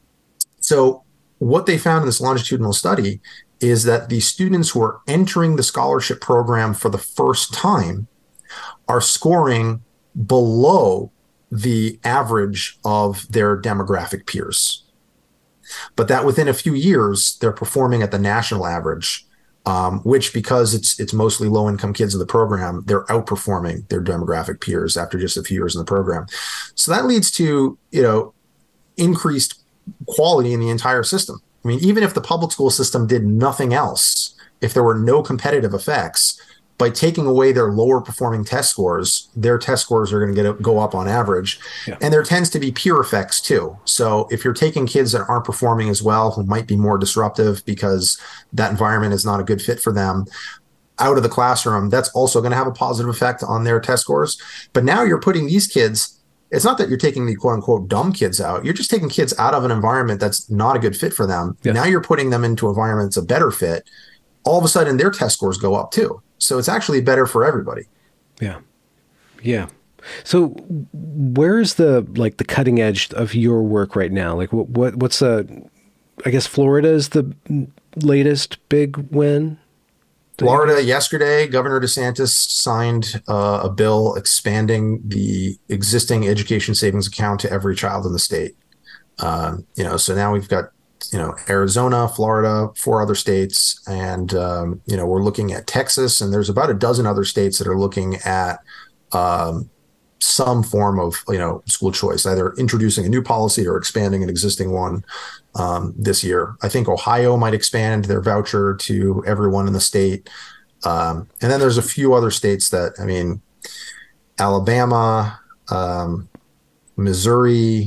so what they found in this longitudinal study is that the students who are entering the scholarship program for the first time are scoring below the average of their demographic peers. But that within a few years, they're performing at the national average, um, which because it's it's mostly low-income kids in the program, they're outperforming their demographic peers after just a few years in the program. So that leads to, you know, increased quality in the entire system. I mean, even if the public school system did nothing else, if there were no competitive effects, by taking away their lower performing test scores, their test scores are going to get go up on average. Yeah. And there tends to be peer effects too. So if you're taking kids that aren't performing as well, who might be more disruptive because that environment is not a good fit for them, out of the classroom, that's also going to have a positive effect on their test scores. But now you're putting these kids, it's not that you're taking the quote unquote dumb kids out. You're just taking kids out of an environment that's not a good fit for them. Yes. Now you're putting them into an environment that's a better fit. All of a sudden their test scores go up too. So it's actually better for everybody. Yeah. Yeah. So where's the, like the cutting edge of your work right now? Like what, what what's the, I guess Florida is the latest big win. Florida yesterday, Governor DeSantis signed uh, a bill expanding the existing education savings account to every child in the state. Um, you know, so now we've got, you know, Arizona, Florida, four other states. And, um, you know, we're looking at Texas, and there's about a dozen other states that are looking at um, some form of, you know, school choice, either introducing a new policy or expanding an existing one um, this year. I think Ohio might expand their voucher to everyone in the state. Um, and then there's a few other states that, I mean, Alabama, um, Missouri,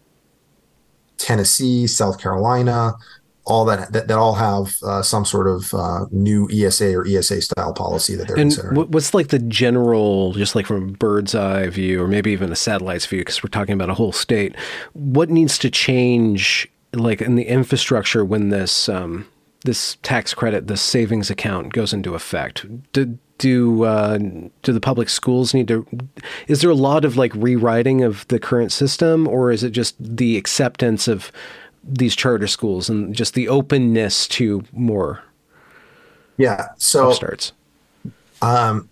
Tennessee, South Carolina, all that, that, that all have uh, some sort of uh, new E S A or E S A style policy that they're and considering. What's like the general, just like from a bird's eye view, or maybe even a satellite's view, because we're talking about a whole state, what needs to change like in the infrastructure when this, um, this tax credit, this savings account goes into effect? Do, do, uh, do the public schools need to, is there a lot of like rewriting of the current system, or is it just the acceptance of these charter schools and just the openness to more yeah, so upstarts? Um,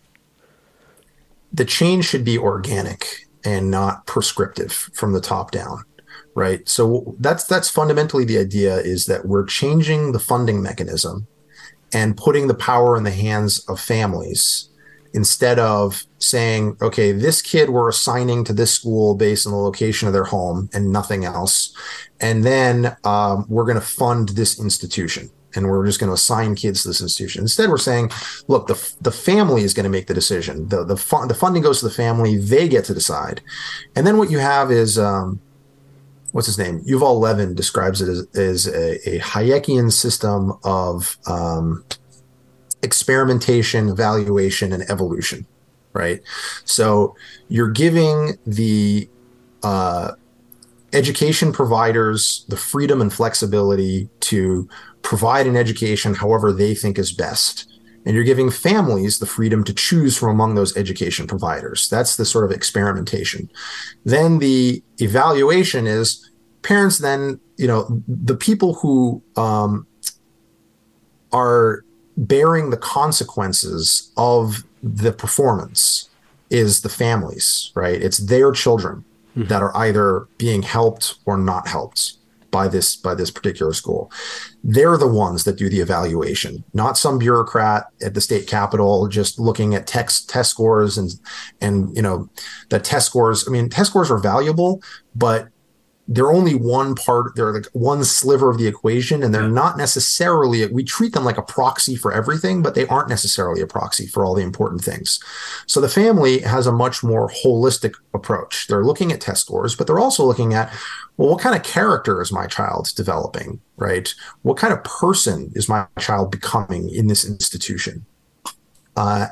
the change should be organic and not prescriptive from the top down, right? So that's that's fundamentally the idea, is that we're changing the funding mechanism and putting the power in the hands of families, instead of saying, okay, this kid we're assigning to this school based on the location of their home and nothing else. And then um, we're going to fund this institution, and we're just going to assign kids to this institution. Instead, we're saying, look, the the family is going to make the decision. The the, fun, the funding goes to the family. They get to decide. And then what you have is, um, what's his name? Yuval Levin describes it as, as a, a Hayekian system of um, experimentation, evaluation, and evolution, right? So you're giving the uh, education providers the freedom and flexibility to provide an education however they think is best. And you're giving families the freedom to choose from among those education providers. That's the sort of experimentation. Then the evaluation is parents then, you know, the people who um, are bearing the consequences of the performance is the families, right? It's their children mm-hmm. that are either being helped or not helped. by this by this particular school. They're the ones that do the evaluation, not some bureaucrat at the state capitol just looking at text test scores and and you know the test scores. I mean, test scores are valuable, but they're only one part, they're like one sliver of the equation, and they're not necessarily, we treat them like a proxy for everything, but they aren't necessarily a proxy for all the important things. So the family has a much more holistic approach. They're looking at test scores, but they're also looking at, well, what kind of character is my child developing, right? What kind of person is my child becoming in this institution? Uh,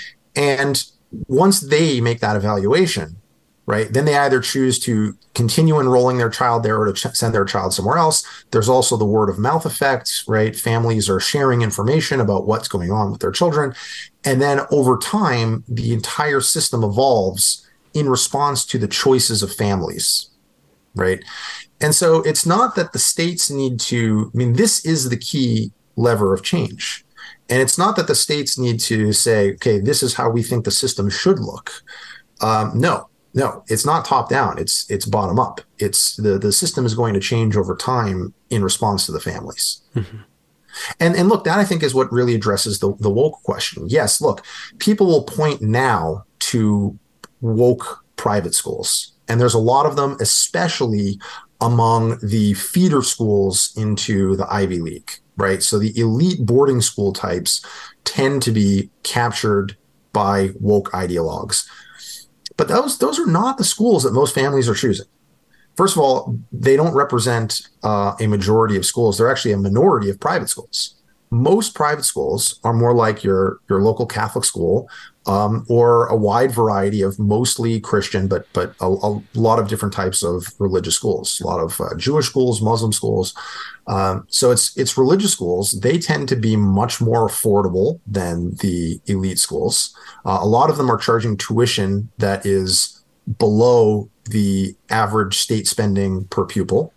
and once they make that evaluation, right, then they either choose to continue enrolling their child there or to ch- send their child somewhere else. There's also the word of mouth effect, right? Families are sharing information about what's going on with their children. And then over time, the entire system evolves in response to the choices of families, right? And so it's not that the states need to, I mean, this is the key lever of change. And it's not that the states need to say, okay, this is how we think the system should look. Um, no. No, it's not top down. It's it's bottom up. It's the, the system is going to change over time in response to the families. Mm-hmm. And and look, that I think is what really addresses the, the woke question. Yes, look, people will point now to woke private schools. And there's a lot of them, especially among the feeder schools into the Ivy League, right? So the elite boarding school types tend to be captured by woke ideologues. But those those are not the schools that most families are choosing. First of all, they don't represent uh, a majority of schools. They're actually a minority of private schools. Most private schools are more like your, your local Catholic school um, or a wide variety of mostly Christian, but but a, a lot of different types of religious schools, a lot of uh, Jewish schools, Muslim schools. Um, so it's it's religious schools. They tend to be much more affordable than the elite schools. Uh, a lot of them are charging tuition that is below the average state spending per pupil.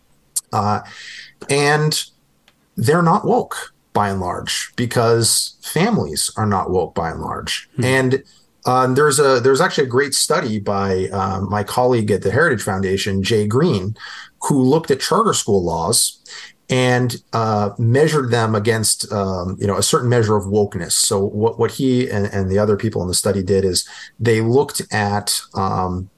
Uh, and they're not woke by and large because families are not woke by and large. Mm-hmm. And uh, there's a there's actually a great study by uh, my colleague at the Heritage Foundation, Jay Green, who looked at charter school laws and uh, measured them against, um, you know, a certain measure of wokeness. So what, what he and, and the other people in the study did is they looked at um,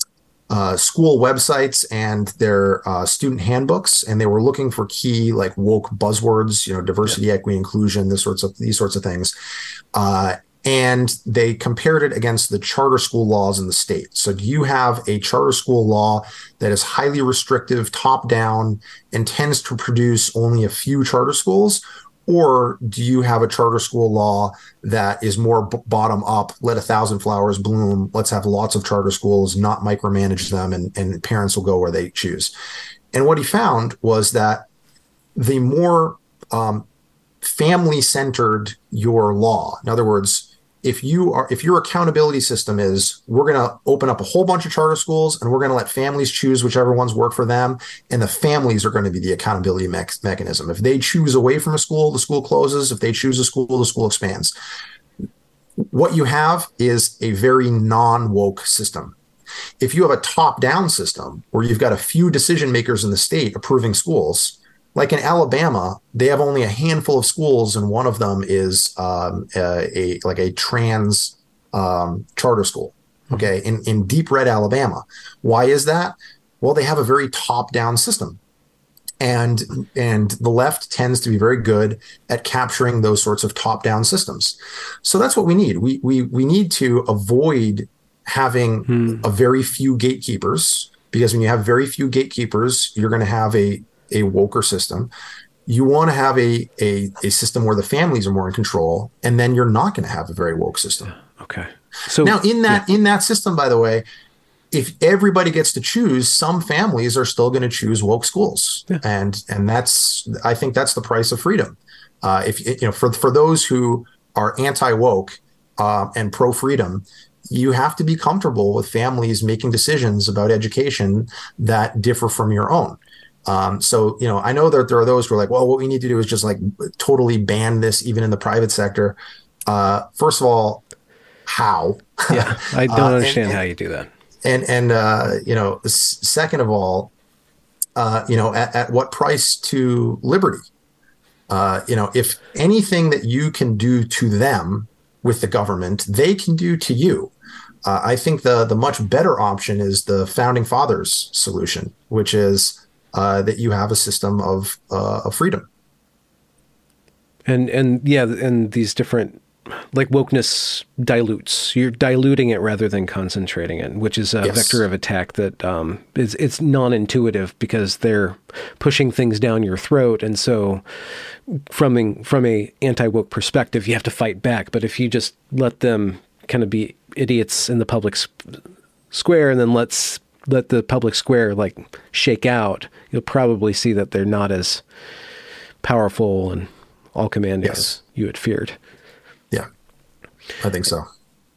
uh, school websites and their uh, student handbooks, and they were looking for key like woke buzzwords, you know, diversity, yeah. equity, inclusion, this sorts of these sorts of things. Uh, And they compared it against the charter school laws in the state. So do you have a charter school law that is highly restrictive, top down, and tends to produce only a few charter schools? Or do you have a charter school law that is more b- bottom up, let a thousand flowers bloom, let's have lots of charter schools, not micromanage them, and, and parents will go where they choose? And what he found was that the more um, family-centered your law, in other words, if you are, if your accountability system is, we're going to open up a whole bunch of charter schools and we're going to let families choose whichever ones work for them, and the families are going to be the accountability me- mechanism. If they choose away from a school, the school closes. If they choose a school, the school expands. What you have is a very non-woke system. If you have a top-down system where you've got a few decision makers in the state approving schools, like in Alabama, they have only a handful of schools, and one of them is um, a, a like a trans um, charter school. Okay, in in deep red Alabama. Why is that? Well, they have a very top-down system, and and the left tends to be very good at capturing those sorts of top-down systems. So that's what we need. We we we need to avoid having hmm. a very few gatekeepers, because when you have very few gatekeepers, you're going to have a a woker system. You want to have a, a a system where the families are more in control, and then you're not going to have a very woke system. Okay. So now in that yeah. in that system, by the way, if everybody gets to choose, some families are still going to choose woke schools, yeah. and and that's I think that's the price of freedom. Uh, if you know, for for those who are anti-woke uh, and pro-freedom, you have to be comfortable with families making decisions about education that differ from your own. Um, so, you know, I know that there are those who are like, well, what we need to do is just like totally ban this even in the private sector. Uh, first of all, how? Yeah, I don't uh, understand and, how you do that. And, and uh, you know, s- second of all, uh, you know, at, at what price to liberty? Uh, you know, if anything that you can do to them with the government, they can do to you. Uh, I think the the much better option is the founding fathers solution, which is uh, that you have a system of, uh, of freedom. And and yeah, and these different, like, wokeness dilutes. You're diluting it rather than concentrating it, which is a yes. vector of attack that um, is it's non-intuitive because they're pushing things down your throat, and so from a, from a anti-woke perspective, you have to fight back. But if you just let them kind of be idiots in the public square, and then let's let the public square like shake out, you'll probably see that they're not as powerful and all commanding yes. as you had feared. Yeah, I think so.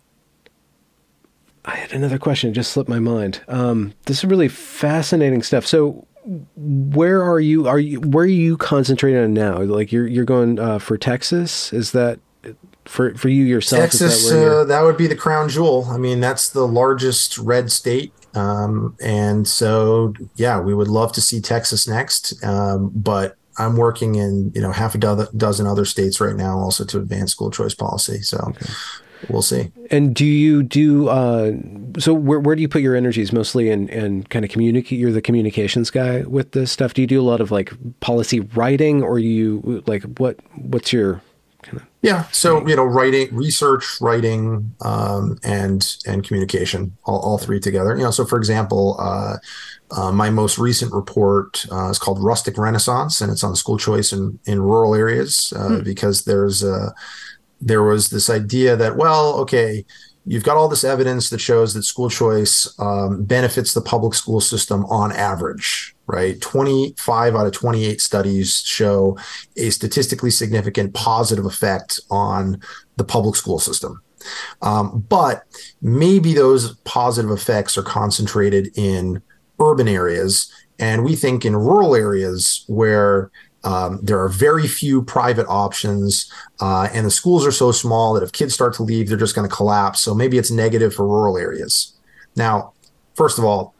I had another question. It just slipped my mind. Um, this is really fascinating stuff. So where are you, are you, where are you concentrating on now? Like you're, you're going uh, for Texas. Is that for, for you yourself? Texas, that, uh, that would be the crown jewel. I mean, that's the largest red state. Um, and so, yeah, we would love to see Texas next. Um, but I'm working in, you know, half a do- dozen other states right now also to advance school choice policy. So okay. We'll see. And do you do, uh, so where where do you put your energies? Mostly in, in kind of communicate, you're the communications guy with this stuff. Do you do a lot of like policy writing, or you like, what, what's your kind of? Yeah. So, you know, writing, research, writing, um, and, and communication, all, all three together. You know, so for example, uh, uh, my most recent report uh, is called Rustic Renaissance, and it's on school choice in, in rural areas uh, hmm. because there's a, there was this idea that, well, okay, you've got all this evidence that shows that school choice um, benefits the public school system on average, right? twenty-five out of twenty-eight studies show a statistically significant positive effect on the public school system. Um, but maybe those positive effects are concentrated in urban areas. And we think in rural areas where Um, there are very few private options, uh, and the schools are so small that if kids start to leave, they're just going to collapse. So maybe it's negative for rural areas. Now, first of all,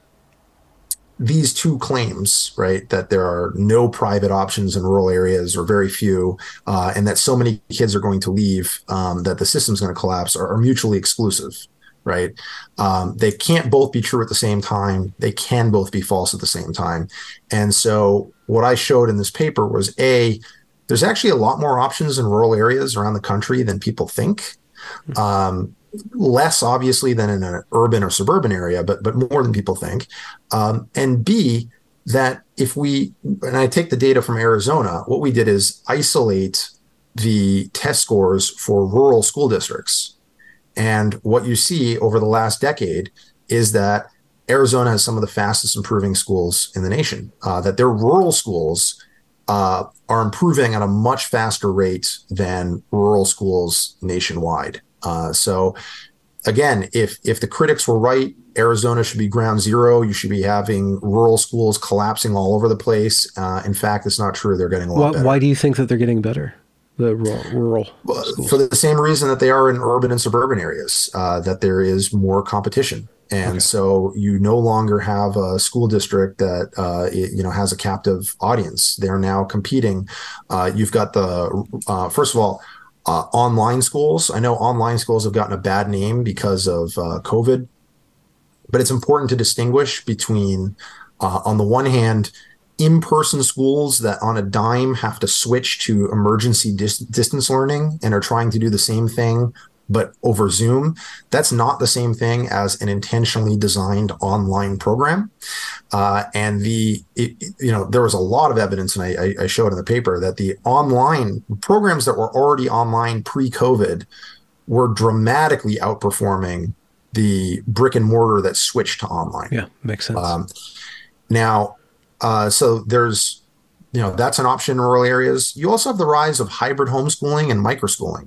these two claims, right, that there are no private options in rural areas or very few, uh, and that so many kids are going to leave, um, that the system's going to collapse, are, are mutually exclusive. Right. Um, they can't both be true at the same time. They can both be false at the same time. And so what I showed in this paper was, A, there's actually a lot more options in rural areas around the country than people think. Um, less obviously than in an urban or suburban area, but but more than people think. Um, and B, that if we, and I take the data from Arizona, what we did is isolate the test scores for rural school districts. And what you see over the last decade is that Arizona has some of the fastest improving schools in the nation, uh, that their rural schools uh, are improving at a much faster rate than rural schools nationwide. Uh, so again, if if the critics were right, Arizona should be ground zero. You should be having rural schools collapsing all over the place. Uh, in fact, it's not true. They're getting a lot why, better. Why do you think that they're getting better? The rural, rural schools? For the same reason that they are in urban and suburban areas, uh, that there is more competition. And okay. so you no longer have a school district that, uh, it, you know, has a captive audience. They're now competing. Uh, you've got the, uh, first of all, uh, online schools. I know online schools have gotten a bad name because of uh, COVID, but it's important to distinguish between, uh, on the one hand, in-person schools that on a dime have to switch to emergency dis- distance learning and are trying to do the same thing, but over Zoom. That's not the same thing as an intentionally designed online program. Uh, and the, it, you know, there was a lot of evidence, and I, I showed in the paper, that the online programs that were already online pre-COVID were dramatically outperforming the brick and mortar that switched to online. Yeah, makes sense. Um, now, Uh, so there's, you know, that's an option in rural areas. You also have the rise of hybrid homeschooling and microschooling.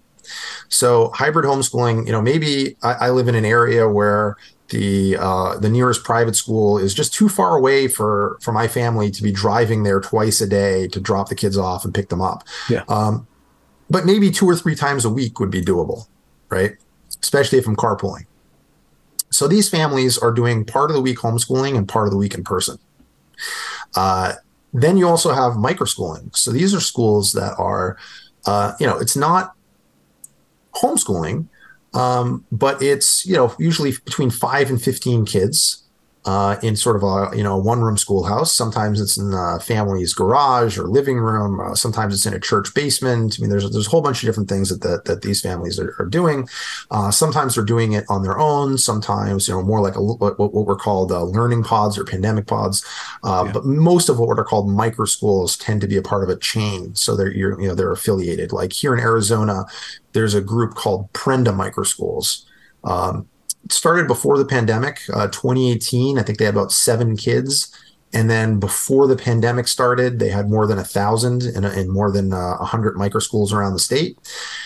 So hybrid homeschooling, you know, maybe I, I live in an area where the uh, the nearest private school is just too far away for, for my family to be driving there twice a day to drop the kids off and pick them up. Yeah. Um, but maybe two or three times a week would be doable, right? Especially if I'm carpooling. So these families are doing part of the week homeschooling and part of the week in person. Uh, then you also have microschooling. So these are schools that are, uh, you know, it's not homeschooling, um, but it's, you know, usually between five and fifteen kids uh, in sort of a, you know, one room schoolhouse. Sometimes it's in a family's garage or living room. Uh, sometimes it's in a church basement. I mean, there's, there's a whole bunch of different things that, that, that these families are, are doing. Uh, sometimes they're doing it on their own. Sometimes, you know, more like a, what, what were called uh, learning pods or pandemic pods. Uh, yeah. But most of what are called micro schools tend to be a part of a chain. So they're, you're, you know, they're affiliated. Like here in Arizona, there's a group called Prenda Micro Schools. Um, It started before the pandemic, uh, twenty eighteen. I think they had about seven kids. And then before the pandemic started, they had more than a thousand and, and more than uh, a hundred micro schools around the state.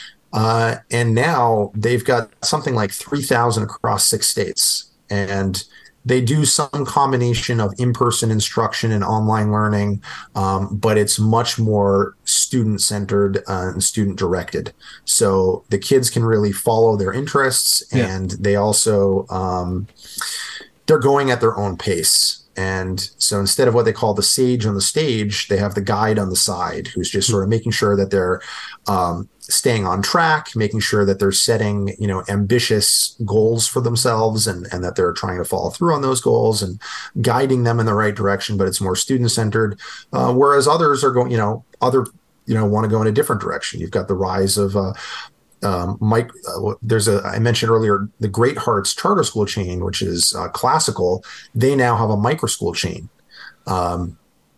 Uh, and now they've got something like three thousand across six states. And they do some combination of in-person instruction and online learning, um, but it's much more student-centered uh, and student-directed. So the kids can really follow their interests, and yeah. they also um, they're going at their own pace. And so instead of what they call the sage on the stage, they have the guide on the side who's just sort of making sure that they're um, staying on track, making sure that they're setting, you know, ambitious goals for themselves and, and that they're trying to follow through on those goals and guiding them in the right direction, but it's more student centered. Uh, whereas others are going, you know, other, you know, want to go in a different direction. You've got the rise of, uh, Um, Mike, uh, there's a, I mentioned earlier, the Great Hearts Charter School chain, which is uh, classical. They now have a micro school chain. Um,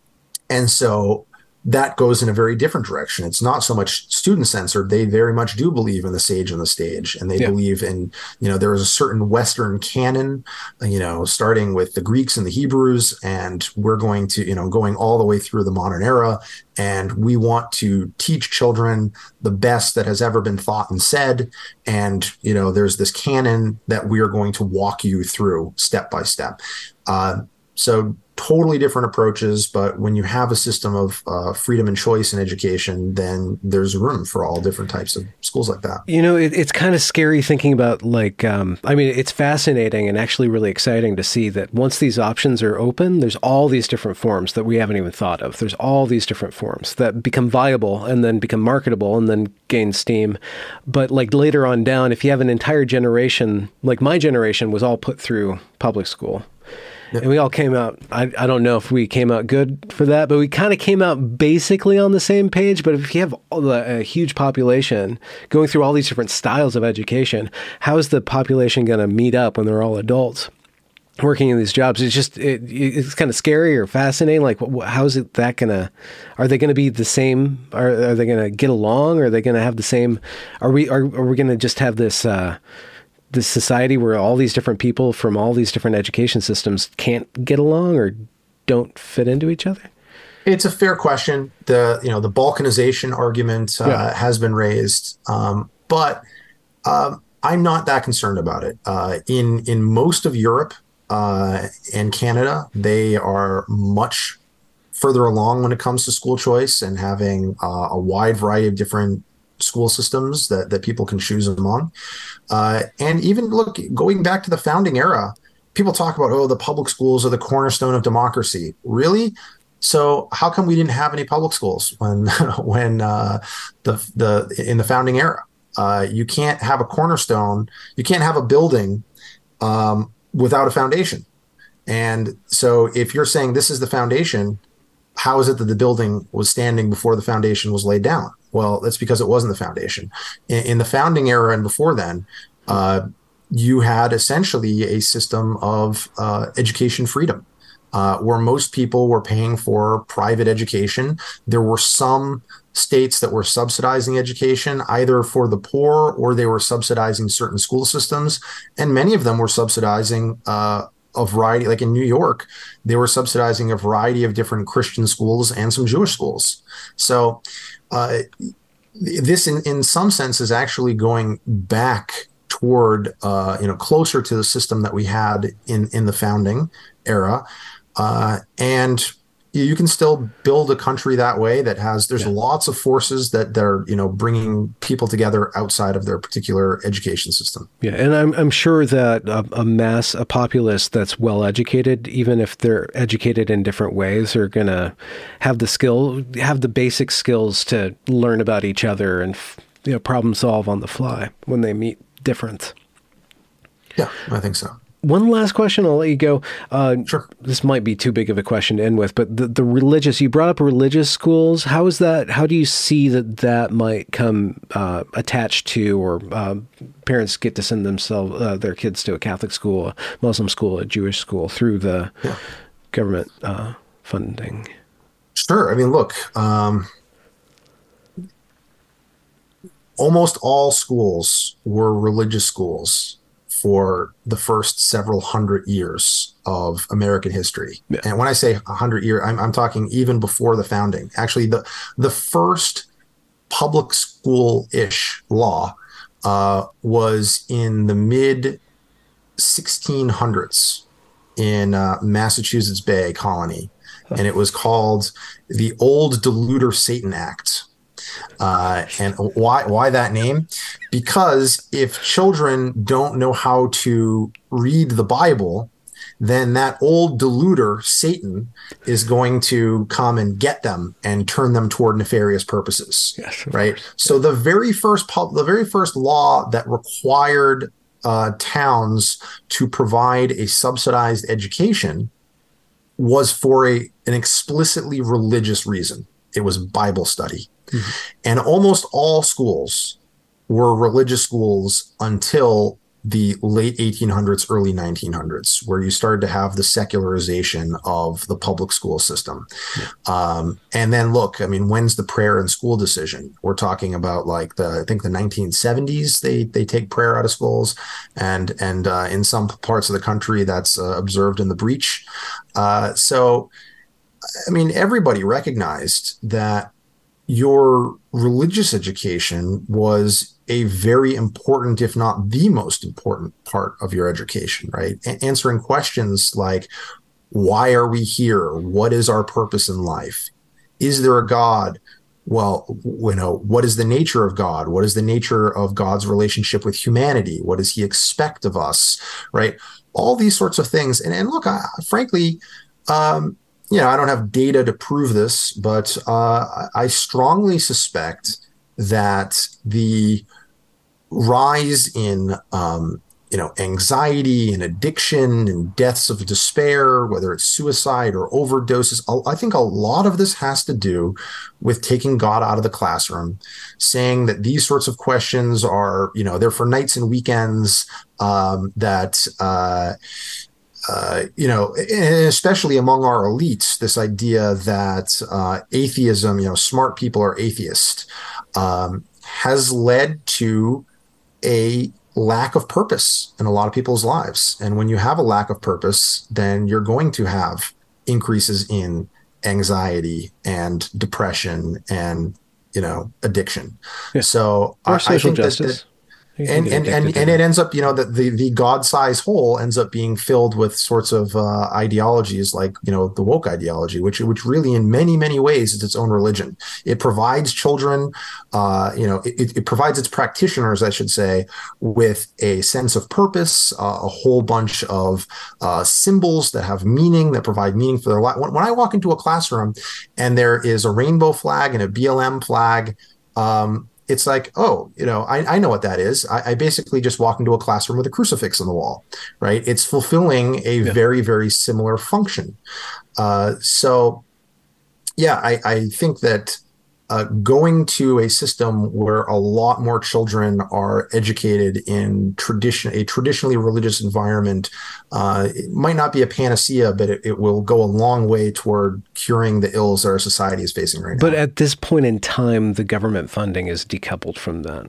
and so that goes in a very different direction. It's not so much student censored. They very much do believe in the sage on the stage, and they yeah. believe in, you know, there is a certain Western canon, you know, starting with the Greeks and the Hebrews, and we're going to, you know, going all the way through the modern era. And we want to teach children the best that has ever been thought and said. And, you know, there's this canon that we are going to walk you through step by step. Uh, so totally different approaches, but when you have a system of uh, freedom and choice in education, then there's room for all different types of schools like that. You know, it, it's kind of scary thinking about, like, um, I mean, it's fascinating and actually really exciting to see that once these options are open, there's all these different forms that we haven't even thought of. There's all these different forms that become viable and then become marketable and then gain steam. But like later on down, if you have an entire generation, like my generation was all put through public school. And we all came out, I, I don't know if we came out good for that, but we kind of came out basically on the same page. But if you have a, a huge population going through all these different styles of education, how is the population going to meet up when they're all adults working in these jobs? It's just, it, it's kind of scary or fascinating. Like, how is it that going to, are they going to be the same? Are, are they going to get along? Are they going to have the same, are we, are, are we going to just have this, uh, this society where all these different people from all these different education systems can't get along or don't fit into each other? It's a fair question. The, you know, the Balkanization argument uh, yeah. has been raised, um, but um, I'm not that concerned about it. Uh, in, in most of Europe uh, and Canada, they are much further along when it comes to school choice and having uh, a wide variety of different school systems that, that people can choose among. Uh, and even look, going back to the founding era, people talk about, oh, the public schools are the cornerstone of democracy. Really? So how come we didn't have any public schools when, when uh, the, the, in the founding era? Uh, you can't have a cornerstone. You can't have a building um, without a foundation. And so if you're saying this is the foundation, how is it that the building was standing before the foundation was laid down? Well, that's because it wasn't the foundation. In, in the founding era and before then, uh, you had essentially a system of uh, education freedom, uh, where most people were paying for private education. There were some states that were subsidizing education, either for the poor or they were subsidizing certain school systems. And many of them were subsidizing uh, a variety, like in New York, they were subsidizing a variety of different Christian schools and some Jewish schools. So uh, this, in, in some sense, is actually going back toward, uh, you know, closer to the system that we had in, in the founding era. Uh, and you can still build a country that way that has there's Yeah. lots of forces that they're you know bringing people together outside of their particular education system. Yeah, and I'm I'm sure that a, a mass, a populace that's well educated, even if they're educated in different ways, are gonna have the skill, have the basic skills to learn about each other and, you know, problem solve on the fly when they meet difference. Yeah, I think so. One last question, I'll let you go. Uh, Sure. This might be too big of a question to end with, but the, the religious, you brought up religious schools. How is that, how do you see that that might come uh, attached to, or uh, parents get to send themselves, uh, their kids to a Catholic school, a Muslim school, a Jewish school through the Yeah. government uh, funding? Sure. I mean, look, um, almost all schools were religious schools for the first several hundred years of American history. Yeah. And when I say a hundred year, I'm, I'm talking even before the founding. Actually, the the first public school-ish law uh, was in the mid sixteen hundreds in uh, Massachusetts Bay Colony, and it was called the Old Deluder Satan Act. Uh, and why why that name? Because if children don't know how to read the Bible, then that old deluder, Satan, is going to come and get them and turn them toward nefarious purposes. Yes, of right. course. So the very first pub, the very first law that required uh, towns to provide a subsidized education was for a an explicitly religious reason. It was Bible study. Mm-hmm. And almost all schools were religious schools until the late eighteen hundreds, early nineteen hundreds, where you started to have the secularization of the public school system. Yeah. Um, and then look, I mean, when's the prayer in school decision? We're talking about like the, I think the nineteen seventies, they they take prayer out of schools. And, and uh, in some parts of the country, that's uh, observed in the breach. Uh, so, I mean, everybody recognized that your religious education was a very important, if not the most important part of your education, right? A- answering questions like, why are we here? What is our purpose in life? Is there a God? Well, you know, what is the nature of God? What is the nature of God's relationship with humanity? What does he expect of us, right? All these sorts of things. And, and look, I, frankly, um, you know, I don't have data to prove this, but uh, I strongly suspect that the rise in, um, you know, anxiety and addiction and deaths of despair, whether it's suicide or overdoses, I think a lot of this has to do with taking God out of the classroom, saying that these sorts of questions are, you know, they're for nights and weekends, um, that, uh, Uh, you know, especially among our elites, this idea that uh, atheism, you know, smart people are atheist, um, has led to a lack of purpose in a lot of people's lives. And when you have a lack of purpose, then you're going to have increases in anxiety and depression and, you know, addiction. Yeah. So or I, social I think justice. that, that And and and, and it ends up, you know, that the, the God-sized hole ends up being filled with sorts of uh, ideologies like, you know, the woke ideology, which which really in many, many ways is its own religion. It provides children, uh, you know, it, it provides its practitioners, I should say, with a sense of purpose, uh, a whole bunch of uh, symbols that have meaning, that provide meaning for their life. When, when I walk into a classroom and there is a rainbow flag and a B L M flag, um, it's like, oh, you know, I, I know what that is. I, I basically just walk into a classroom with a crucifix on the wall, right? It's fulfilling a yeah. very, very similar function. Uh, so, yeah, I, I think that uh, going to a system where a lot more children are educated in tradition, a traditionally religious environment, uh, it might not be a panacea, but it, it will go a long way toward curing the ills that our society is facing right now. But at this point in time, the government funding is decoupled from that.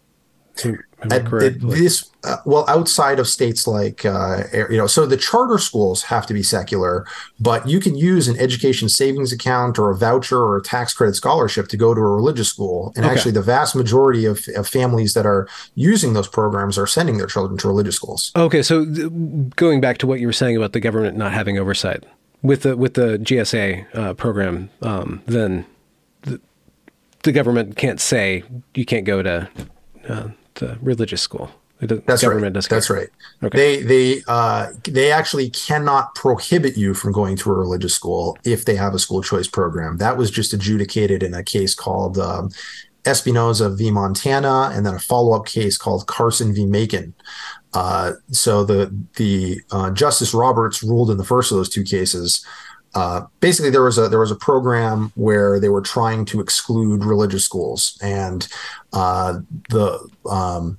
Am I correct? It, this, uh, well, outside of states like, uh, you know, so the charter schools have to be secular, but you can use an education savings account or a voucher or a tax credit scholarship to go to a religious school. And okay. actually, the vast majority of, of families that are using those programs are sending their children to religious schools. Okay, so th- going back to what you were saying about the government not having oversight, with the with the G S A uh, program, um, then the, the government can't say you can't go to, uh, to religious school. The That's government right. doesn't care. That's right. Okay. They they uh, they actually cannot prohibit you from going to a religious school if they have a school choice program. That was just adjudicated in a case called um, Espinoza v. Montana, and then a follow-up case called Carson v. Macon. Uh, so the the uh, Justice Roberts ruled in the first of those two cases. Uh, basically, there was a there was a program where they were trying to exclude religious schools, and uh, the um,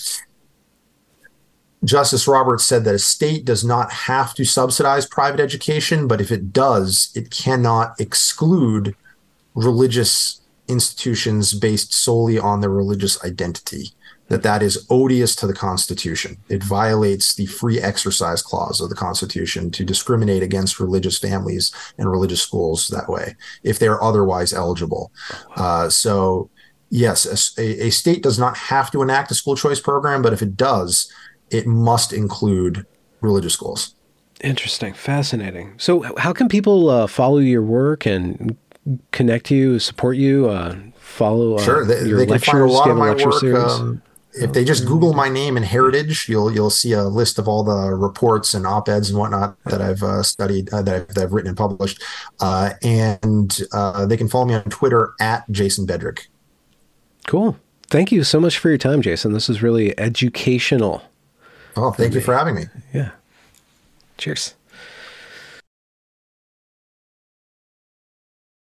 Justice Roberts said that a state does not have to subsidize private education, but if it does, it cannot exclude religious institutions based solely on their religious identity. That that is odious to the Constitution. It violates the free exercise clause of the Constitution to discriminate against religious families and religious schools that way, if they're otherwise eligible. Uh, so, yes, a, a state does not have to enact a school choice program, but if it does, it must include religious schools. Interesting. Fascinating. So how can people uh, follow your work and connect you, support you, uh, follow uh, sure. They, your they can lectures? find a lot of my lecture work. series? Um, if they just Google my name and heritage, you'll you'll see a list of all the reports and op-eds and whatnot that I've uh, studied, uh, that, I've, that I've written and published. Uh, and uh, they can follow me on Twitter at Jason Bedrick. Cool. Thank you so much for your time, Jason. This is really educational. Oh, thank you for having me. Yeah. Cheers.